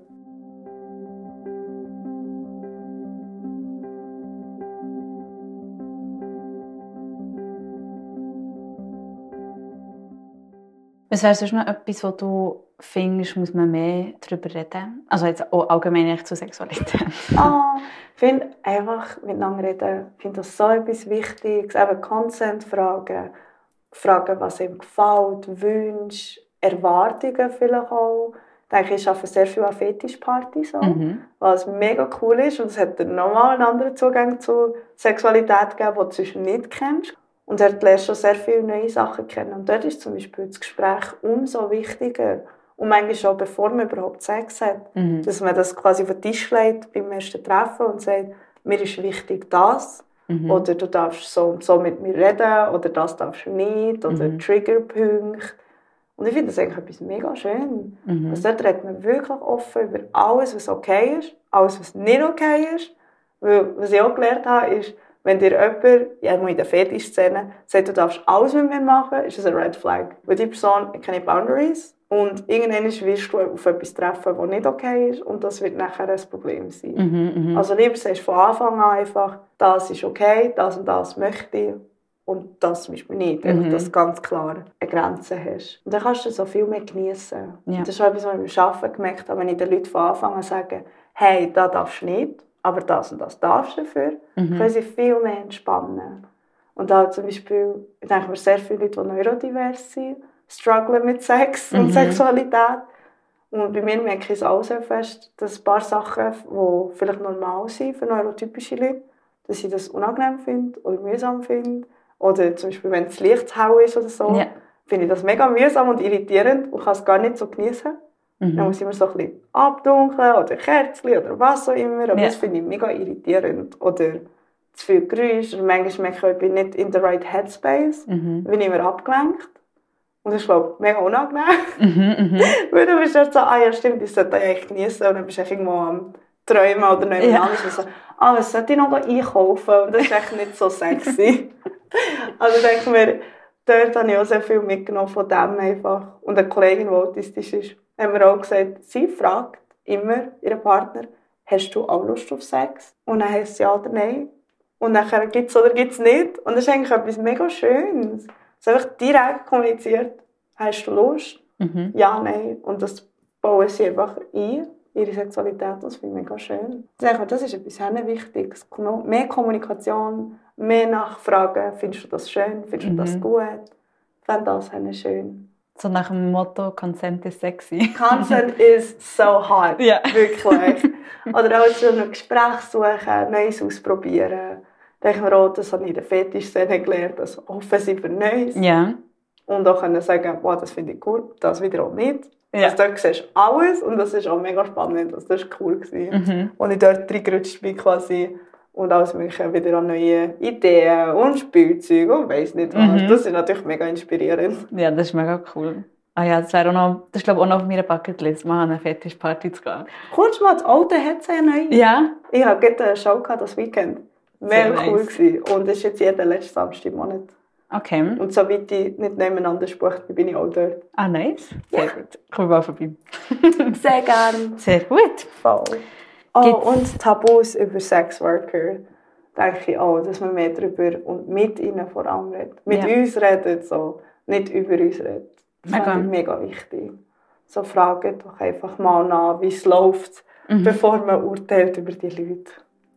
Was wäre sonst noch etwas, wo du findest, muss man mehr darüber reden? Also jetzt auch allgemein zu Sexualität. Ah, ich finde einfach miteinander reden, ich finde das so etwas Wichtiges. Eben Consent fragen, fragen, was ihm gefällt, Wünsche, Erwartungen vielleicht auch. Ich denke, ich arbeite sehr viel an Fetischpartys, Mhm. was mega cool ist. Und es hat dann nochmal einen anderen Zugang zu Sexualität gegeben, den du sonst nicht kennst. Und dort lernst du sehr viele neue Sachen kennen. Und dort ist zum Beispiel das Gespräch umso wichtiger. Und manchmal schon, bevor man überhaupt Sex hat. Mhm. Dass man das quasi auf den Tisch legt beim ersten Treffen und sagt, mir ist wichtig das. Mhm. Oder du darfst so und so mit mir reden. Oder das darfst du nicht. Oder Mhm. Triggerpunkte. Und ich finde das eigentlich etwas mega schön. Mhm. Also dort redet man wirklich offen über alles, was okay ist. Alles, was nicht okay ist. Weil, was ich auch gelernt habe, ist, wenn dir jemand, ja, in der Fetischszene, sagt, du darfst alles mit mir machen, ist das ein Red Flag. Weil die Person hat keine Boundaries und irgendwann wirst du auf etwas treffen, das nicht okay ist und das wird nachher ein Problem sein. Mhm, mh. Also lieber sagst du von Anfang an einfach, das ist okay, das und das möchte ich und das zum Beispiel nicht. Einfach, Mhm. dass du ganz klar eine Grenze hast. Und dann kannst du so viel mehr genießen. Ja. Das ist auch etwas, was ich beim Arbeiten gemerkt habe, wenn ich den Leuten von Anfang an sage, hey, das darfst du nicht, aber das und das darfst du dafür, mhm. können sie viel mehr entspannen. Und da zum Beispiel, ich denke mir, sehr viele Leute, die neurodivers sind, strugglen mit Sex mhm. und Sexualität. Und bei mir merke ich es auch sehr fest, dass ein paar Sachen, die vielleicht normal sind für neurotypische Leute, dass ich das unangenehm finde oder mühsam finde. Oder zum Beispiel, wenn das Licht zu hell ist oder so, ja. finde ich das mega mühsam und irritierend und kann es gar nicht so genießen. Mhm. Dann muss ich immer so ein bisschen abdunkeln oder Kerzen oder was auch immer. Aber ja. das finde ich mega irritierend. Oder zu viel Geräusch. Und manchmal merke ich, ich bin nicht in the right headspace. Mhm. Bin ich immer abgelenkt. Und das ist, glaube ich, mega unangenehm. Mhm, mh. Weil du bist halt so, ah ja stimmt, ich sollte eigentlich genießen. Und dann bist du irgendwo am Träumen oder nicht mehr ja. anders. Und so, ah, was sollte ich noch einkaufen? Und das ist echt nicht so sexy. Also denke ich mir, dort habe ich auch sehr viel mitgenommen von dem einfach. Und eine Kollegin, die autistisch ist, hat mir auch gesagt, sie fragt immer ihren Partner, hast du auch Lust auf Sex? Und dann heisst es ja oder nein. Und dann gibt es oder gibt es nicht. Und das ist eigentlich etwas mega Schönes. Es ist einfach direkt kommuniziert, hast du Lust? Mhm. Ja, nein. Und das bauen sie einfach ein, ihre Sexualität. Das finde ich mega schön. Ich denke, das ist etwas Wichtiges. Mehr Kommunikation, mehr Nachfragen. Findest du das schön? Findest du mhm. das gut? Ich finde das schön. So nach dem Motto, Consent is sexy. Consent is so hot. Ja. Wirklich. Oder auch so ein Gespräch suchen, Neues ausprobieren. Da denke ich mir auch, das habe ich in der Fetisch-Szene gelernt, das offen sein für Neues. Ja. Und auch können sagen, wow, das finde ich cool, das wiederum nicht. Ja. Also dort siehst du alles und das ist auch mega spannend. Also das war cool. Mhm. Und ich dort reingerutscht bin quasi und alles mögliche wieder an neue Ideen und Spielzeuge und weiss nicht was. Mhm. Das ist natürlich mega inspirierend. Ja, das ist mega cool. Ah ja, das wäre auch noch, das ist glaube ich auch noch auf meiner Bucketlist, mal an eine Fetisch-Party zu gehen. Kommst du mal, das alte hat ja neu. Ja. Ich hatte gerade eine Show gehabt, das Weekend. Mega nice. Cool gewesen. Und es ist jetzt jeden letzten Samstag im Monat. Okay. Und soweit ich nicht nebeneinander spreche, bin ich auch dort. Ah, nice. Sehr ja. gut. Komm mal vorbei. Sehr gerne. Sehr gut. Voll. Oh, Gibt's? Und Tabus über Sexworker. Denke ich auch, dass man mehr darüber und mit ihnen vor allem redet. Mit ja. uns redet, so. Nicht über uns redet. Das mega. Ist mega wichtig. So fragen doch einfach mal nach, wie es läuft, mhm. bevor man urteilt über die Leute.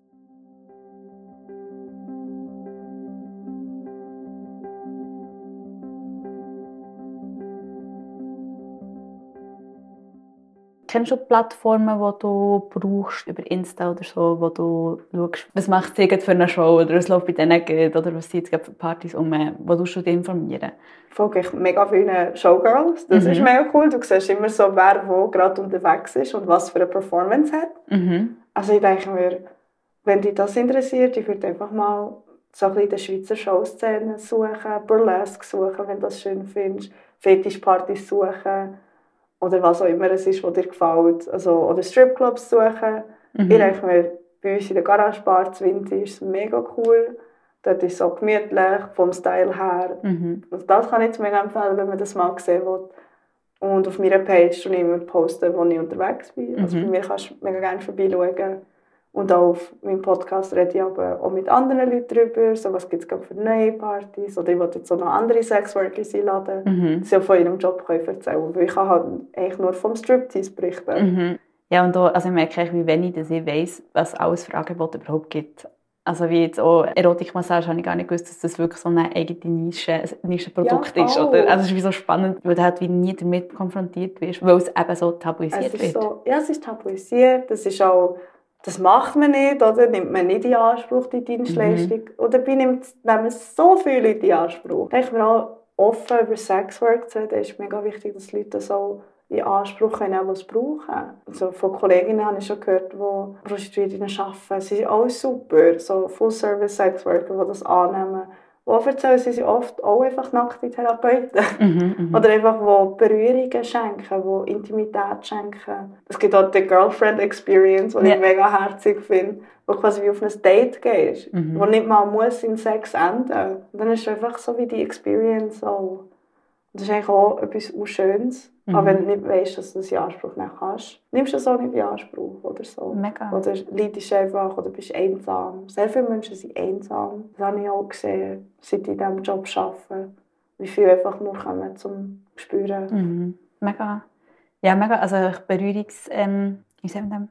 Kennst du Plattformen, die du brauchst, über Insta oder so, wo du schaust, was macht sie für eine Show oder was läuft bei denen geht, oder was sind jetzt für Partys um, wo du dich informieren? Ich folge ich mega vielen Showgirls, das mhm. ist mega cool. Du siehst immer so, wer wo gerade unterwegs ist und was für eine Performance hat. Mhm. Also ich denke mir, wenn dich das interessiert, ich würde einfach mal so ein bisschen in der Schweizer Showszene suchen, Burlesque suchen, wenn du das schön findest, Fetischpartys suchen. Oder was auch immer es ist, was dir gefällt. Also, oder Stripclubs suchen. Mhm. Ich denke mir, bei uns in der Garagebar zu Winter ist es mega cool. Dort ist es so gemütlich, vom Style her. Mhm. Also das kann ich mega empfehlen, wenn man das mal sehen will. Und auf meiner Page poste ich immer posten, wo ich unterwegs bin. Mhm. Also bei mir kannst du mega gerne vorbeischauen. Und auch auf meinem Podcast rede ich aber auch mit anderen Leuten darüber. So, was gibt es für neue Partys? Oder ich wollte jetzt auch noch andere Sexworkers einladen, mhm. die sie auch von ihrem Job können erzählen können. Weil ich kann halt eigentlich nur vom Striptease berichten. Mhm. Ja, und da, also ich merke, wie wenig dass ich weiss, was es alles für Angebote überhaupt gibt. Also wie jetzt auch Erotikmassage, habe ich gar nicht gewusst, dass das wirklich so eine eigene Nische, Nischenprodukt ja, ist. Oder? Also es ist wie so spannend, weil du halt wie nie damit konfrontiert wirst, weil es eben so tabuisiert es ist wird. So, ja, es ist tabuisiert. Das ist auch... Das macht man nicht, oder? Nimmt man nicht in Anspruch, die Dienstleistung? Mhm. Oder nimmt, nehmen so viele Leute in Anspruch? Ich denke mir auch, offen über Sexwork zu reden, ist mega wichtig, dass die Leute das auch in Anspruch nehmen, was sie brauchen. Also von Kolleginnen habe ich schon gehört, die Prostituierinnen arbeiten. Sie sind auch super, so Full-Service-Sexworker, die das annehmen. Die erzählen, sie sind oft auch einfach nackte Therapeuten. Mhm, oder einfach, die Berührungen schenken, die Intimität schenken. Es gibt auch die Girlfriend-Experience, die ja. ich mega herzig finde, wo du quasi wie auf ein Date gehst, mhm. wo nicht mal muss in Sex enden. Und dann ist es einfach so wie die Experience auch. Und das ist eigentlich auch etwas Schönes. Mhm. Aber wenn du nicht weißt, dass du das in Anspruch nicht kannst, nimmst du das auch nicht in Anspruch oder so. Mega. Oder leidest einfach oder bist einsam. Sehr viele Menschen sind einsam. Das habe ich auch gesehen, seit ich in diesem Job arbeite. Wie viele einfach nur kommen zum Spüren. Mhm. Mega. Ja, mega. Also Berührungs... Ähm, wie sagen wir das?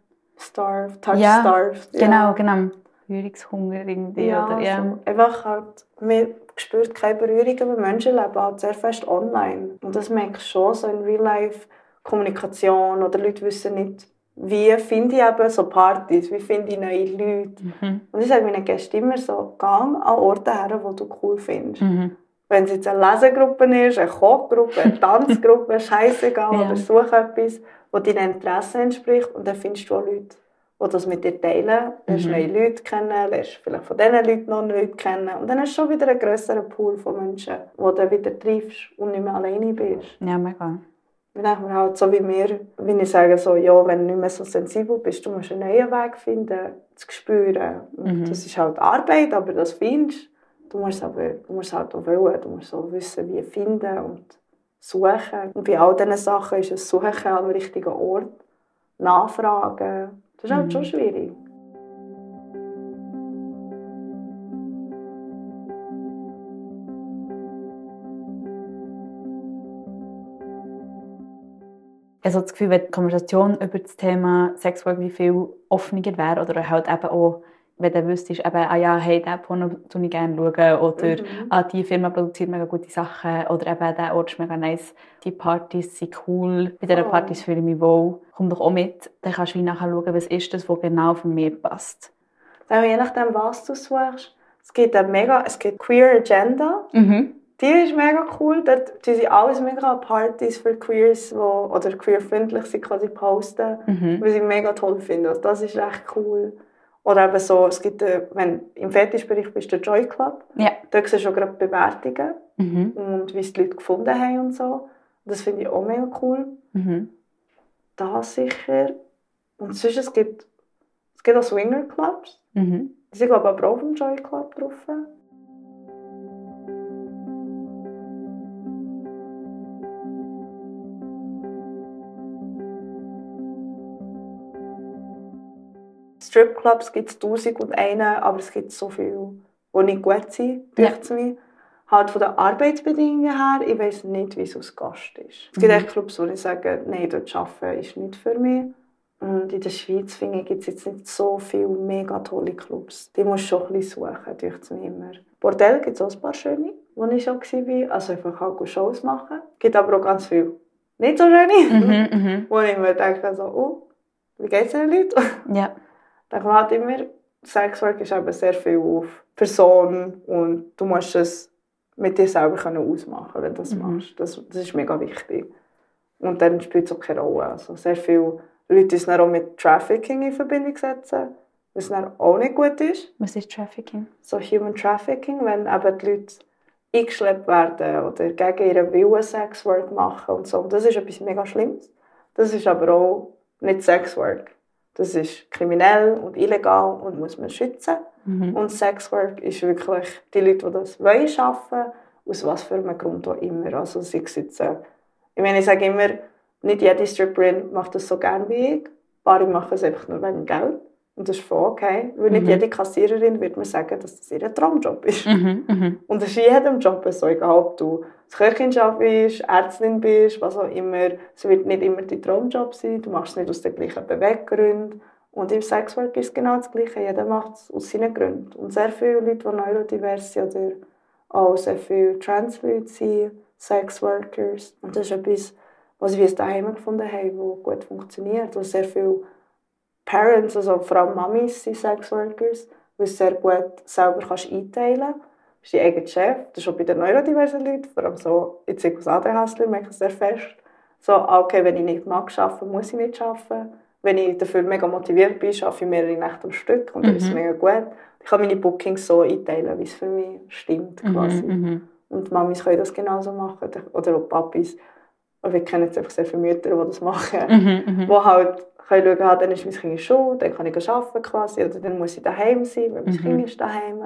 starved, touch ja, starved. Genau, ja. genau. Berührungshunger irgendwie. Ja, oder, ja. so. Einfach halt, man spürt keine Berührung, aber Menschen leben halt sehr fest online. Und das merke ich schon, so in Real-Life-Kommunikation oder Leute wissen nicht, wie finde ich eben so Partys, wie finde ich neue Leute. Mhm. Und ich sage meinen Gästen immer so, geh an Orte her, die du cool findest. Mhm. Wenn es jetzt eine Lesegruppe ist, eine Kochgruppe, eine Tanzgruppe, scheißegal, ja. aber such etwas, das deinen Interessen entspricht und dann findest du auch Leute, die das mit dir teilen. Du lernst mhm. neue Leute kennen, lernst vielleicht von diesen Leuten noch Leute kennen und dann hast du schon wieder einen grösseren Pool von Menschen, wo du wieder triffst und nicht mehr alleine bist. Ja, mega. Ich denke mir halt so wie mir, wenn ich sage, so, ja, wenn du nicht mehr so sensibel bist, du musst einen neuen Weg finden, zu spüren. Mhm. Das ist halt Arbeit, aber das findest du. Musst aber, du musst halt auch wollen, du musst auch wissen, wie finden und suchen. Und bei all diesen Sachen ist es Suchen am richtigen Ort, Nachfragen. Das ist halt mhm. schon schwierig. Ich habe das Gefühl, wenn die Konversation über das Thema Sexwork wie viel offener wäre oder halt eben auch, wenn du wüsstest, eben, ah ja, hey, diesen Porno schaue ich gerne schauen oder mhm. ah, die Firma produziert mega gute Sachen oder eben, der Ort ist mega nice, die Partys sind cool, bei diesen oh. Partys fühle ich mich wohl, komm doch auch mit, dann kannst du wie nachher schauen, was ist das, was genau für mich passt. Dann, je nachdem, was du suchst, es gibt eine mega, es gibt Queer Agenda, mhm. die ist mega cool, dort die sind alles mega Partys für Queers, wo, oder queerfreundlich sie quasi posten, mhm. was ich mega toll finde, also das ist echt cool. Oder eben so, es gibt, wenn im Fetischbereich bist, der Joy Club. Ja. Da siehst du schon gerade Bewertungen mhm. und wie es die Leute gefunden haben und so. Das finde ich auch mega cool. Mhm. Das sicher. Und sonst, es gibt, es gibt auch Swinger Clubs. Mhm. Die sind, glaube ich, auch auf dem Joy Club drauf. Stripclubs gibt es tausend und einen, aber es gibt so viele, die nicht gut sind, ja. denkt es mir. Halt von den Arbeitsbedingungen her, ich weiss nicht, wie es als Gast ist. Es gibt mhm. echt Clubs, wo ich sage, nein, dort arbeiten ist nicht für mich. Und in der Schweiz, finde ich, gibt es jetzt nicht so viele mega tolle Clubs. Die musst du schon ein bisschen suchen, denkt es mir immer. Bordell gibt es auch ein paar schöne, wo ich schon war, also einfach halt Shows machen. Es gibt aber auch ganz viele nicht so schöne, mhm, wo ich mir denke, so, oh, wie geht es den Leuten? Ja. Dann kommt halt immer, Sexwork ist eben sehr viel auf Person und du musst es mit dir selber ausmachen, wenn du das mhm. machst. Das, das ist mega wichtig. Und dann spielt es auch keine Rolle. Also sehr viele Leute es dann auch mit Trafficking in Verbindung setzen, was dann auch nicht gut ist. Was ist Trafficking? So Human Trafficking, wenn eben die Leute eingeschleppt werden oder gegen ihren Willen Sexwork machen und so. Und das ist etwas mega Schlimmes. Das ist aber auch nicht Sexwork. Das ist kriminell und illegal und muss man schützen. Mhm. Und Sexwork ist wirklich die Leute, die das wollen arbeiten, aus was für einem Grund auch immer. Also sie sitzen. Ich meine, ich sage immer, nicht jede Stripperin macht das so gerne wie ich. Paare machen es einfach nur wegen Geld. Und das ist voll okay. Weil nicht mhm. jede Kassiererin wird mir sagen, dass das ihr Traumjob ist. Mhm. Mhm. Und das ist in jedem Job so, egal ob du Köchin bist, Ärztin bist, was auch immer. Es wird nicht immer dein Traumjob sein. Du machst es nicht aus den gleichen Beweggründen. Und im Sexwork ist es genau das Gleiche. Jeder macht es aus seinen Gründen. Und sehr viele Leute, die neurodivers sind oder auch sehr viele Trans-Leute sind, Sexworkers. Und das ist etwas, was wir daheim gefunden haben, das gut funktioniert. Wo sehr viele Parents, also vor allem Mamis, sind Sexworkers, weil du sehr gut selber kannst einteilen kannst. Du bist dein eigener Chef. Das ist auch bei den neurodiversen Leuten, vor allem so, jetzt als A D H S-Ler merke ich es sehr fest. So, okay, wenn ich nicht mag arbeiten, muss ich nicht arbeiten. Wenn ich dafür mega motiviert bin, arbeite ich mehrere Nächte am Stück und das mhm. ist mega gut. Ich kann meine Bookings so einteilen, wie es für mich stimmt. Quasi. Mhm. Und Mamis können das genauso machen, oder auch Papis. Aber wir kennen jetzt einfach sehr viele Mütter, die das machen. Mhm. Die halt können schauen, dann ist mein Kind in der Schule, dann kann ich arbeiten quasi, oder dann muss ich daheim sein, weil mein mhm. Kind ist daheim.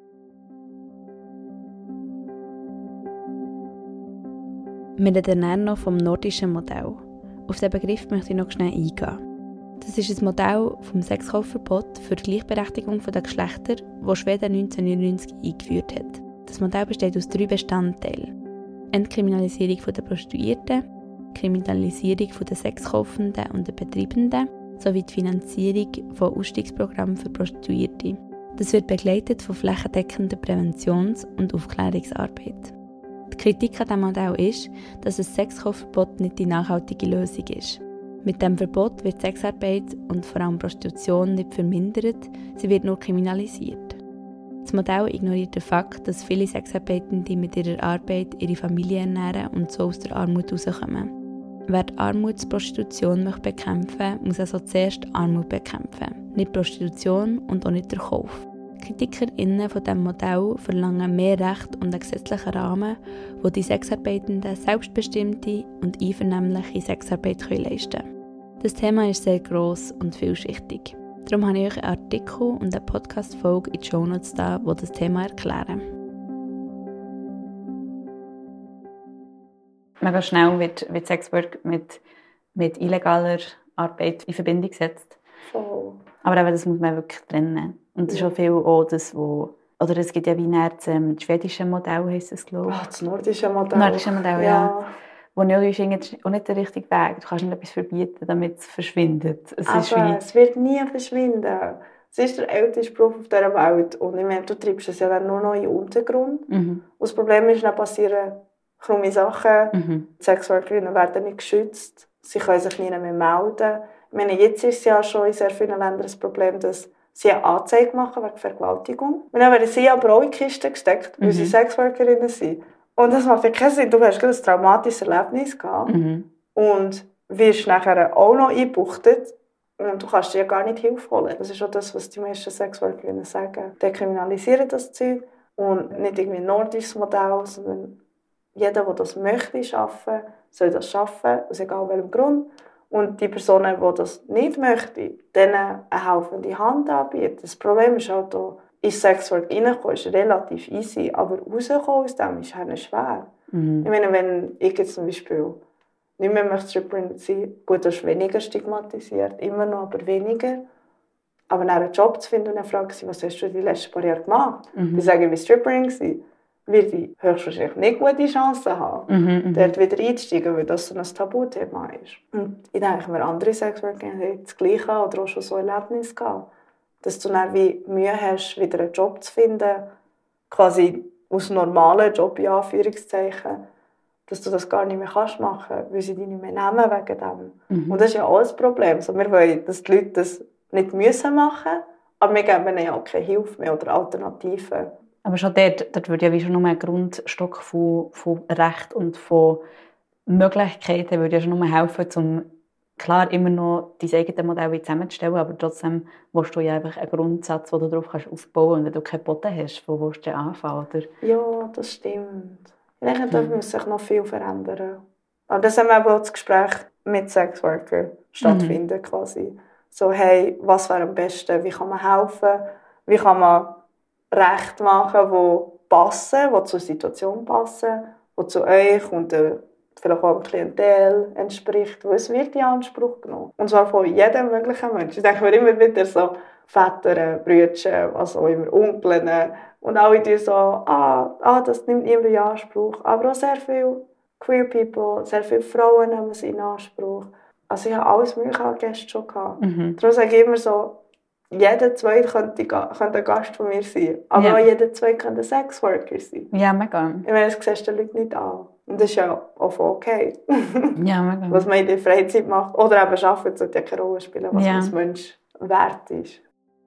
Wir reden dann noch vom nordischen Modell. Auf diesen Begriff möchte ich noch schnell eingehen. Das ist ein Modell vom Sexkaufverbot für die Gleichberechtigung der Geschlechter, das Schweden neunzehnhundertneunundneunzig eingeführt hat. Das Modell besteht aus drei Bestandteilen. Entkriminalisierung der Prostituierten, Kriminalisierung der Sexkaufenden und der Betreibenden sowie die Finanzierung von Ausstiegsprogrammen für Prostituierte. Das wird begleitet von flächendeckender Präventions- und Aufklärungsarbeit. Die Kritik an diesem Modell ist, dass ein Sexkaufverbot nicht die nachhaltige Lösung ist. Mit dem Verbot wird Sexarbeit und vor allem Prostitution nicht vermindert, sie wird nur kriminalisiert. Das Modell ignoriert den Fakt, dass viele Sexarbeitende mit ihrer Arbeit ihre Familie ernähren und so aus der Armut herauskommen. Wer die Armutsprostitution möchte bekämpfen, muss also zuerst Armut bekämpfen, nicht Prostitution und auch nicht der Kauf. KritikerInnen von diesem Modell verlangen mehr Recht und einen gesetzlichen Rahmen, wo die Sexarbeitenden selbstbestimmte und einvernehmliche Sexarbeit leisten können. Das Thema ist sehr gross und vielschichtig. Darum habe ich euch einen Artikel und eine Podcast-Folge in die Shownotes da, die das Thema erklären. Mega schnell wird, wird Sexwork mit, mit illegaler Arbeit in Verbindung gesetzt. Voll. Aber eben, das muss man wirklich trennen. Und das ja. ist auch viel auch das, wo... Oder es gibt ja wie das, ähm, das schwedische Modell, heisst es, glaube ich. Oh, das nordische Modell. Nordische Modell, ja. ja. Wo nicht, ist auch nicht der richtige Weg. Du kannst nicht etwas verbieten, damit es verschwindet. Es, Aber ist wie... es wird nie verschwinden. Es ist der älteste Beruf auf dieser Welt. Und ich meine, du treibst es ja dann nur noch in den Untergrund. Mhm. Und das Problem ist, dann passieren krumme Sachen. Mhm. Die Sexworkerinnen werden nicht geschützt. Sie können sich nie mehr melden. Ich meine, jetzt ist es ja schon in sehr vielen Ländern das Problem, dass sie eine Anzeige machen wegen Vergewaltigung. Und dann werden sie aber auch in die Kiste gesteckt, weil mhm. sie Sexworkerinnen sind. Und das macht ja keinen Sinn. Du hast gerade ein traumatisches Erlebnis gehabt mhm. und wirst nachher auch noch eingebuchtet und du kannst dir ja gar nicht Hilfe holen. Das ist auch das, was die meisten Sexworkerinnen sagen. Die kriminalisieren das Zeug und nicht irgendwie ein nordisches Modell, sondern jeder, der das möchte arbeiten, soll das arbeiten, aus egal welchem Grund. Und die Personen, die das nicht möchten, denen eine helfende Hand anbieten. Das Problem ist halt auch, in Sexwork reinkommen ist relativ easy, aber rauskommen aus dem ist halt schwer. Mhm. Ich meine, wenn ich jetzt zum Beispiel nicht mehr Stripperin sein möchte, gut, das ist weniger stigmatisiert, immer noch, aber weniger. Aber nach einen Job zu finden und dann fragen sie, was hast du die letzten paar Jahre gemacht? Mhm. Die sagen, ich war Stripperin gewesen. Wird ich höchstwahrscheinlich nicht gute Chancen haben, mhm, dort wieder einzusteigen, weil das so ein Tabuthema ist. Und ich denke mir, andere Sexworker haben das Gleiche oder auch schon so Erlebnisse gehabt, dass du dann wie Mühe hast, wieder einen Job zu finden, quasi aus normalen Job, in Anführungszeichen, dass du das gar nicht mehr kannst machen, weil sie dich nicht mehr nehmen wegen dem. Mhm. Und das ist ja auch ein Problem. Also wir wollen, dass die Leute das nicht müssen machen, aber wir geben ihnen ja auch keine Hilfe mehr oder Alternativen. Aber schon dort, dort würde ja wie schon nur ein Grundstock von, von Recht und von Möglichkeiten würde ja schon nur helfen, um klar immer noch dein eigenes Modell zusammenzustellen, aber trotzdem willst du ja einfach einen Grundsatz, den du darauf kannst aufbauen kannst. Und wenn du keinen Boden hast, wo willst du anfangen? Oder? Ja, das stimmt. Ich denke, da mhm. muss sich noch viel verändern. Aber das haben wir auch das Gespräch mit Sexworkern stattfinden, mhm. quasi. So, hey, was wäre am besten? Wie kann man helfen? Wie kann man Recht machen, die passen, die zur Situation passen, die zu euch und äh, vielleicht auch dem Klientel entspricht, weil es wird in Anspruch genommen. Und zwar von jedem möglichen Menschen. Ich denke mir immer wieder so Väter, Brüder, was auch immer, Onkeln und alle die so, ah, ah, das nimmt niemand in Anspruch. Aber auch sehr viele queer people, sehr viele Frauen nehmen es in Anspruch. Also ich habe alles mögliche an Gästen schon gehabt. Mhm. Darum sage ich immer so, jeder Zweite könnte, könnte ein Gast von mir sein. Aber ja. auch jeder Zweite könnte ein Sexworker sein. Ja, mega. Ich meine, das siehst du den Leuten nicht an. Und das ist ja auch okay. Ja, mega. Was man in der Freizeit macht. Oder eben arbeitet, sollte ja keine Rolle spielen, was ja. man als Mensch wert ist.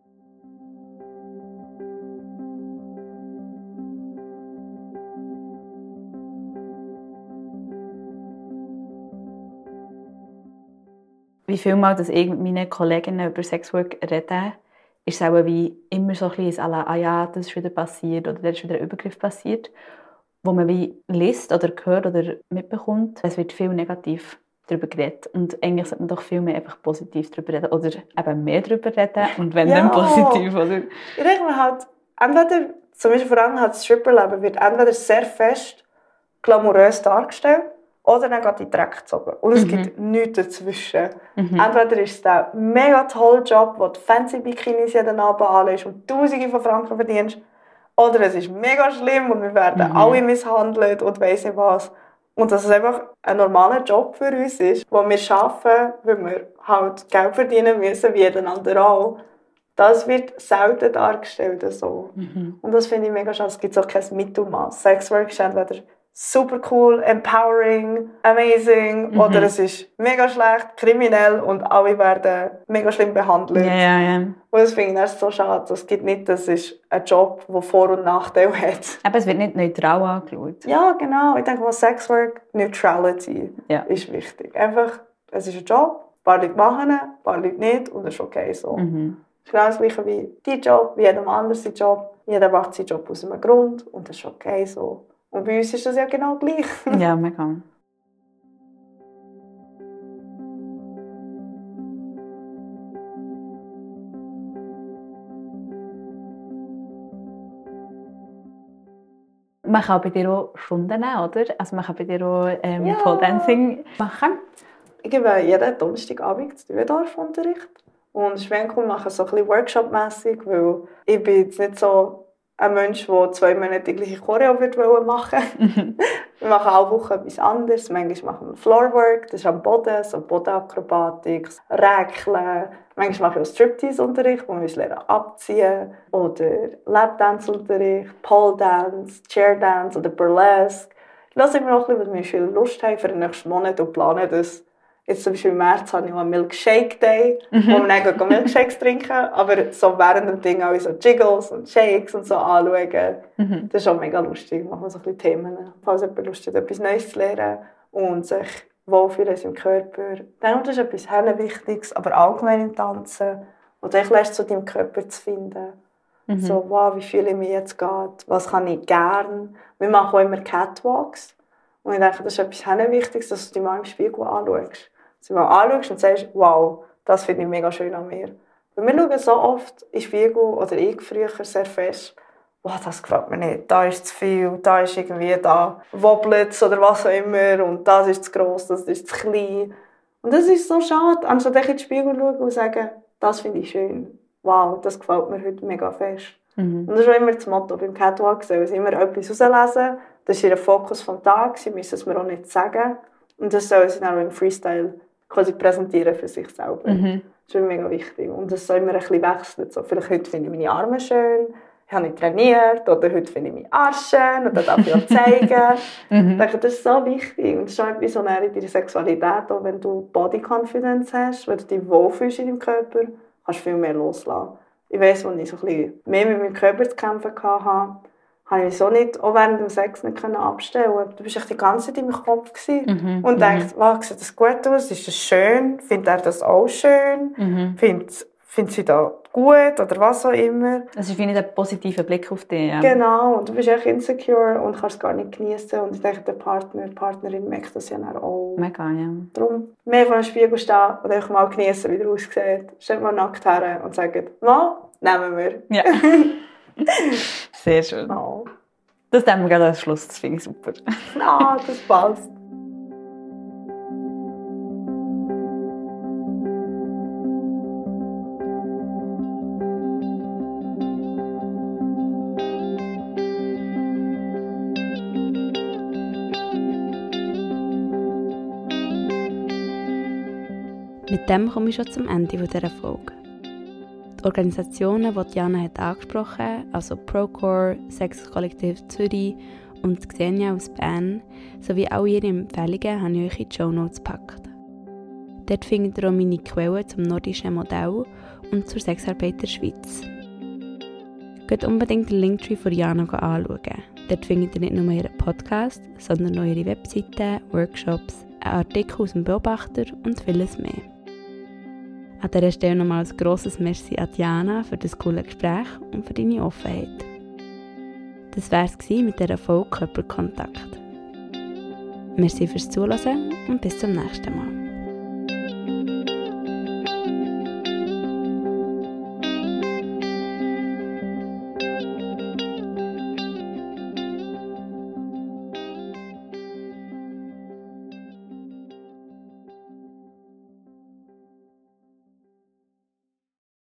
Wie viel Mal, dass ich mit meinen Kolleginnen über Sexwork rede, ist es auch wie immer so ein bisschen, ah ja, das ist wieder passiert oder da ist wieder ein Übergriff passiert, wo man wie liest oder hört oder mitbekommt. Es wird viel negativ darüber geredet und eigentlich sollte man doch viel mehr einfach positiv darüber reden oder eben mehr darüber reden und wenn ja. dann positiv. Oder? Ich denke mir halt, entweder, zum Beispiel vor allem das Stripperleben wird entweder sehr fest glamourös dargestellt oder dann geht die Dreck gezogen. Und es mhm. gibt nichts dazwischen. Mhm. Entweder ist es der mega tolle Job, wo du fancy Bikinis jeden Abend anlegst und Tausende von Franken verdienst. Oder es ist mega schlimm und wir werden mhm. alle misshandelt und weiss nicht was. Und dass es einfach ein normaler Job für uns ist, wo wir arbeiten, weil wir halt Geld verdienen müssen, wie jeder andere auch. Das wird selten dargestellt. So. Mhm. Und das finde ich mega schade. Es gibt auch kein Mittelmaß. Sexwork ist entweder super cool, empowering, amazing, mhm. oder es ist mega schlecht, kriminell und alle werden mega schlimm behandelt. Ja, ja, ja. Und das finde ich erst so schade. Es gibt nicht, das ist ein Job, der Vor- und Nachteile hat. Aber es wird nicht neutral angeschaut. Ja, genau. Ich denke mal, Sexwork, Neutrality ja. ist wichtig. Einfach, es ist ein Job, ein paar Leute machen ihn, ein paar Leute nicht und das ist okay so. Mhm. Es ist genau das Gleiche wie dein Job, wie jedem anderen sein Job. Jeder macht seinen Job aus einem Grund und das ist okay so. Und bei uns ist das ja genau gleich. Ja, mega. Man kann bei dir auch Stunden nehmen, oder? Also man kann bei dir auch ähm, ja. Pole Dancing machen. Ich gebe jeden Donnerstagabend Dübendorf-Unterricht. Und es ist mega cool, wir machen so ein bisschen Workshop-mässig, weil ich bin jetzt nicht so ein Mensch, der zwei Monate die gleiche Choreo machen will. Wir machen alle Wochen etwas anderes. Manchmal machen wir Floorwork, das ist am Boden, so Bodenakrobatik, Räkeln. Manchmal mache ich auch Striptease-Unterricht, wo wir uns lernen abziehen. Oder Lapdance-Unterricht, Pole Dance, Chair Dance oder Burlesque. Lass immer noch ein bisschen, was wir viel Lust haben für den nächsten Monat und planen das. Jetzt zum Beispiel im März habe ich einen Milkshake Day, mhm. wo wir dann Milkshakes trinken, aber so während dem Ding auch so Jiggles und Shakes und so anschauen. Mhm. Das ist auch mega lustig, machen wir so ein bisschen Themen. Falls jemand Lust hat, etwas Neues zu lernen und sich wohlfühlen in seinem Körper. Ich denke, das ist etwas sehr Wichtiges, aber allgemein im Tanzen. Und dann lernst du zu deinem Körper zu finden. Mhm. So, wow, wie fühle ich mich jetzt gerade? Was kann ich gerne? Wir machen auch immer Catwalks. Und ich denke, das ist etwas sehr Wichtiges, dass du dich mal im Spiegel anschaust. Dass du mal anschaust und sagst, wow, das finde ich mega schön an mir. Weil wir schauen so oft in den Spiegel, oder ich früher sehr fest, wow, das gefällt mir nicht, da ist zu viel, da ist irgendwie, da wobbelt es oder was auch immer und das ist zu gross, das ist zu klein. Und das ist so schade, anstatt ich in den Spiegel schauen und sagen, das finde ich schön, wow, das gefällt mir heute mega fest. Mhm. Und das ist auch immer das Motto beim Catwalk, sie immer etwas herauslesen, das ist ihr Fokus vom Tag, sie müssen es mir auch nicht sagen und das sollen sie dann auch im Freestyle quasi präsentieren für sich selber. Mhm. Das ist mega wichtig. Und das soll immer ein bisschen wechseln. So, vielleicht heute finde ich meine Arme schön, ich habe nicht trainiert, oder heute finde ich meine Arsch schön, oder darf ich auch zeigen. mhm. Ich denke, das ist so wichtig. Und das ist auch etwas so in deiner Sexualität, auch wenn du Body Confidence hast, wenn du dich wohlfühlst in deinem Körper, kannst du viel mehr loslassen. Ich weiss, als ich so ein bisschen mehr mit meinem Körper zu kämpfen hatte, habe ich so nicht, auch während dem Sex nicht abstellen können. Du warst die ganze Zeit in meinem Kopf mhm, und denkst, wow, sieht das gut aus? Ist das schön? Findet er das auch schön? Mhm. Findet, findet sie das gut? Oder was auch immer? Also ich finde einen positiven Blick auf dich. Ja. Genau, und du bist echt insecure und kannst es gar nicht genießen. Und ich denke, der Partner, die Partnerin merkt das ja dann auch. Mega, ja. Darum mehr vor dem Spiegel stehen und einfach mal genießen, wie er aussieht. Stellt mal nackt her und sagt, «Mal, nehmen wir.» Ja. Sehr schön. Oh. Das nehmen wir gerade als Schluss, das finde ich super. Ah, das passt. Mit dem komme ich schon zum Ende dieser Folge. Die Organisationen, die Diana hat angesprochen hat, also Procore, Sexkollektiv Zürich und Xenia aus Bern, sowie all ihre Empfehlungen habe ich euch in die Shownotes gepackt. Dort findet ihr auch meine Quellen zum nordischen Modell und zur Sexarbeit der Schweiz. Geht unbedingt den Linktree von Diana anschauen. Dort findet ihr nicht nur ihren Podcast, sondern auch ihre Webseiten, Workshops, einen Artikel aus dem Beobachter und vieles mehr. An dieser Stelle nochmal ein grosses Merci an Diana für das coole Gespräch und für deine Offenheit. Das war es mit dieser Folge Körperkontakt. Merci fürs Zuhören und bis zum nächsten Mal.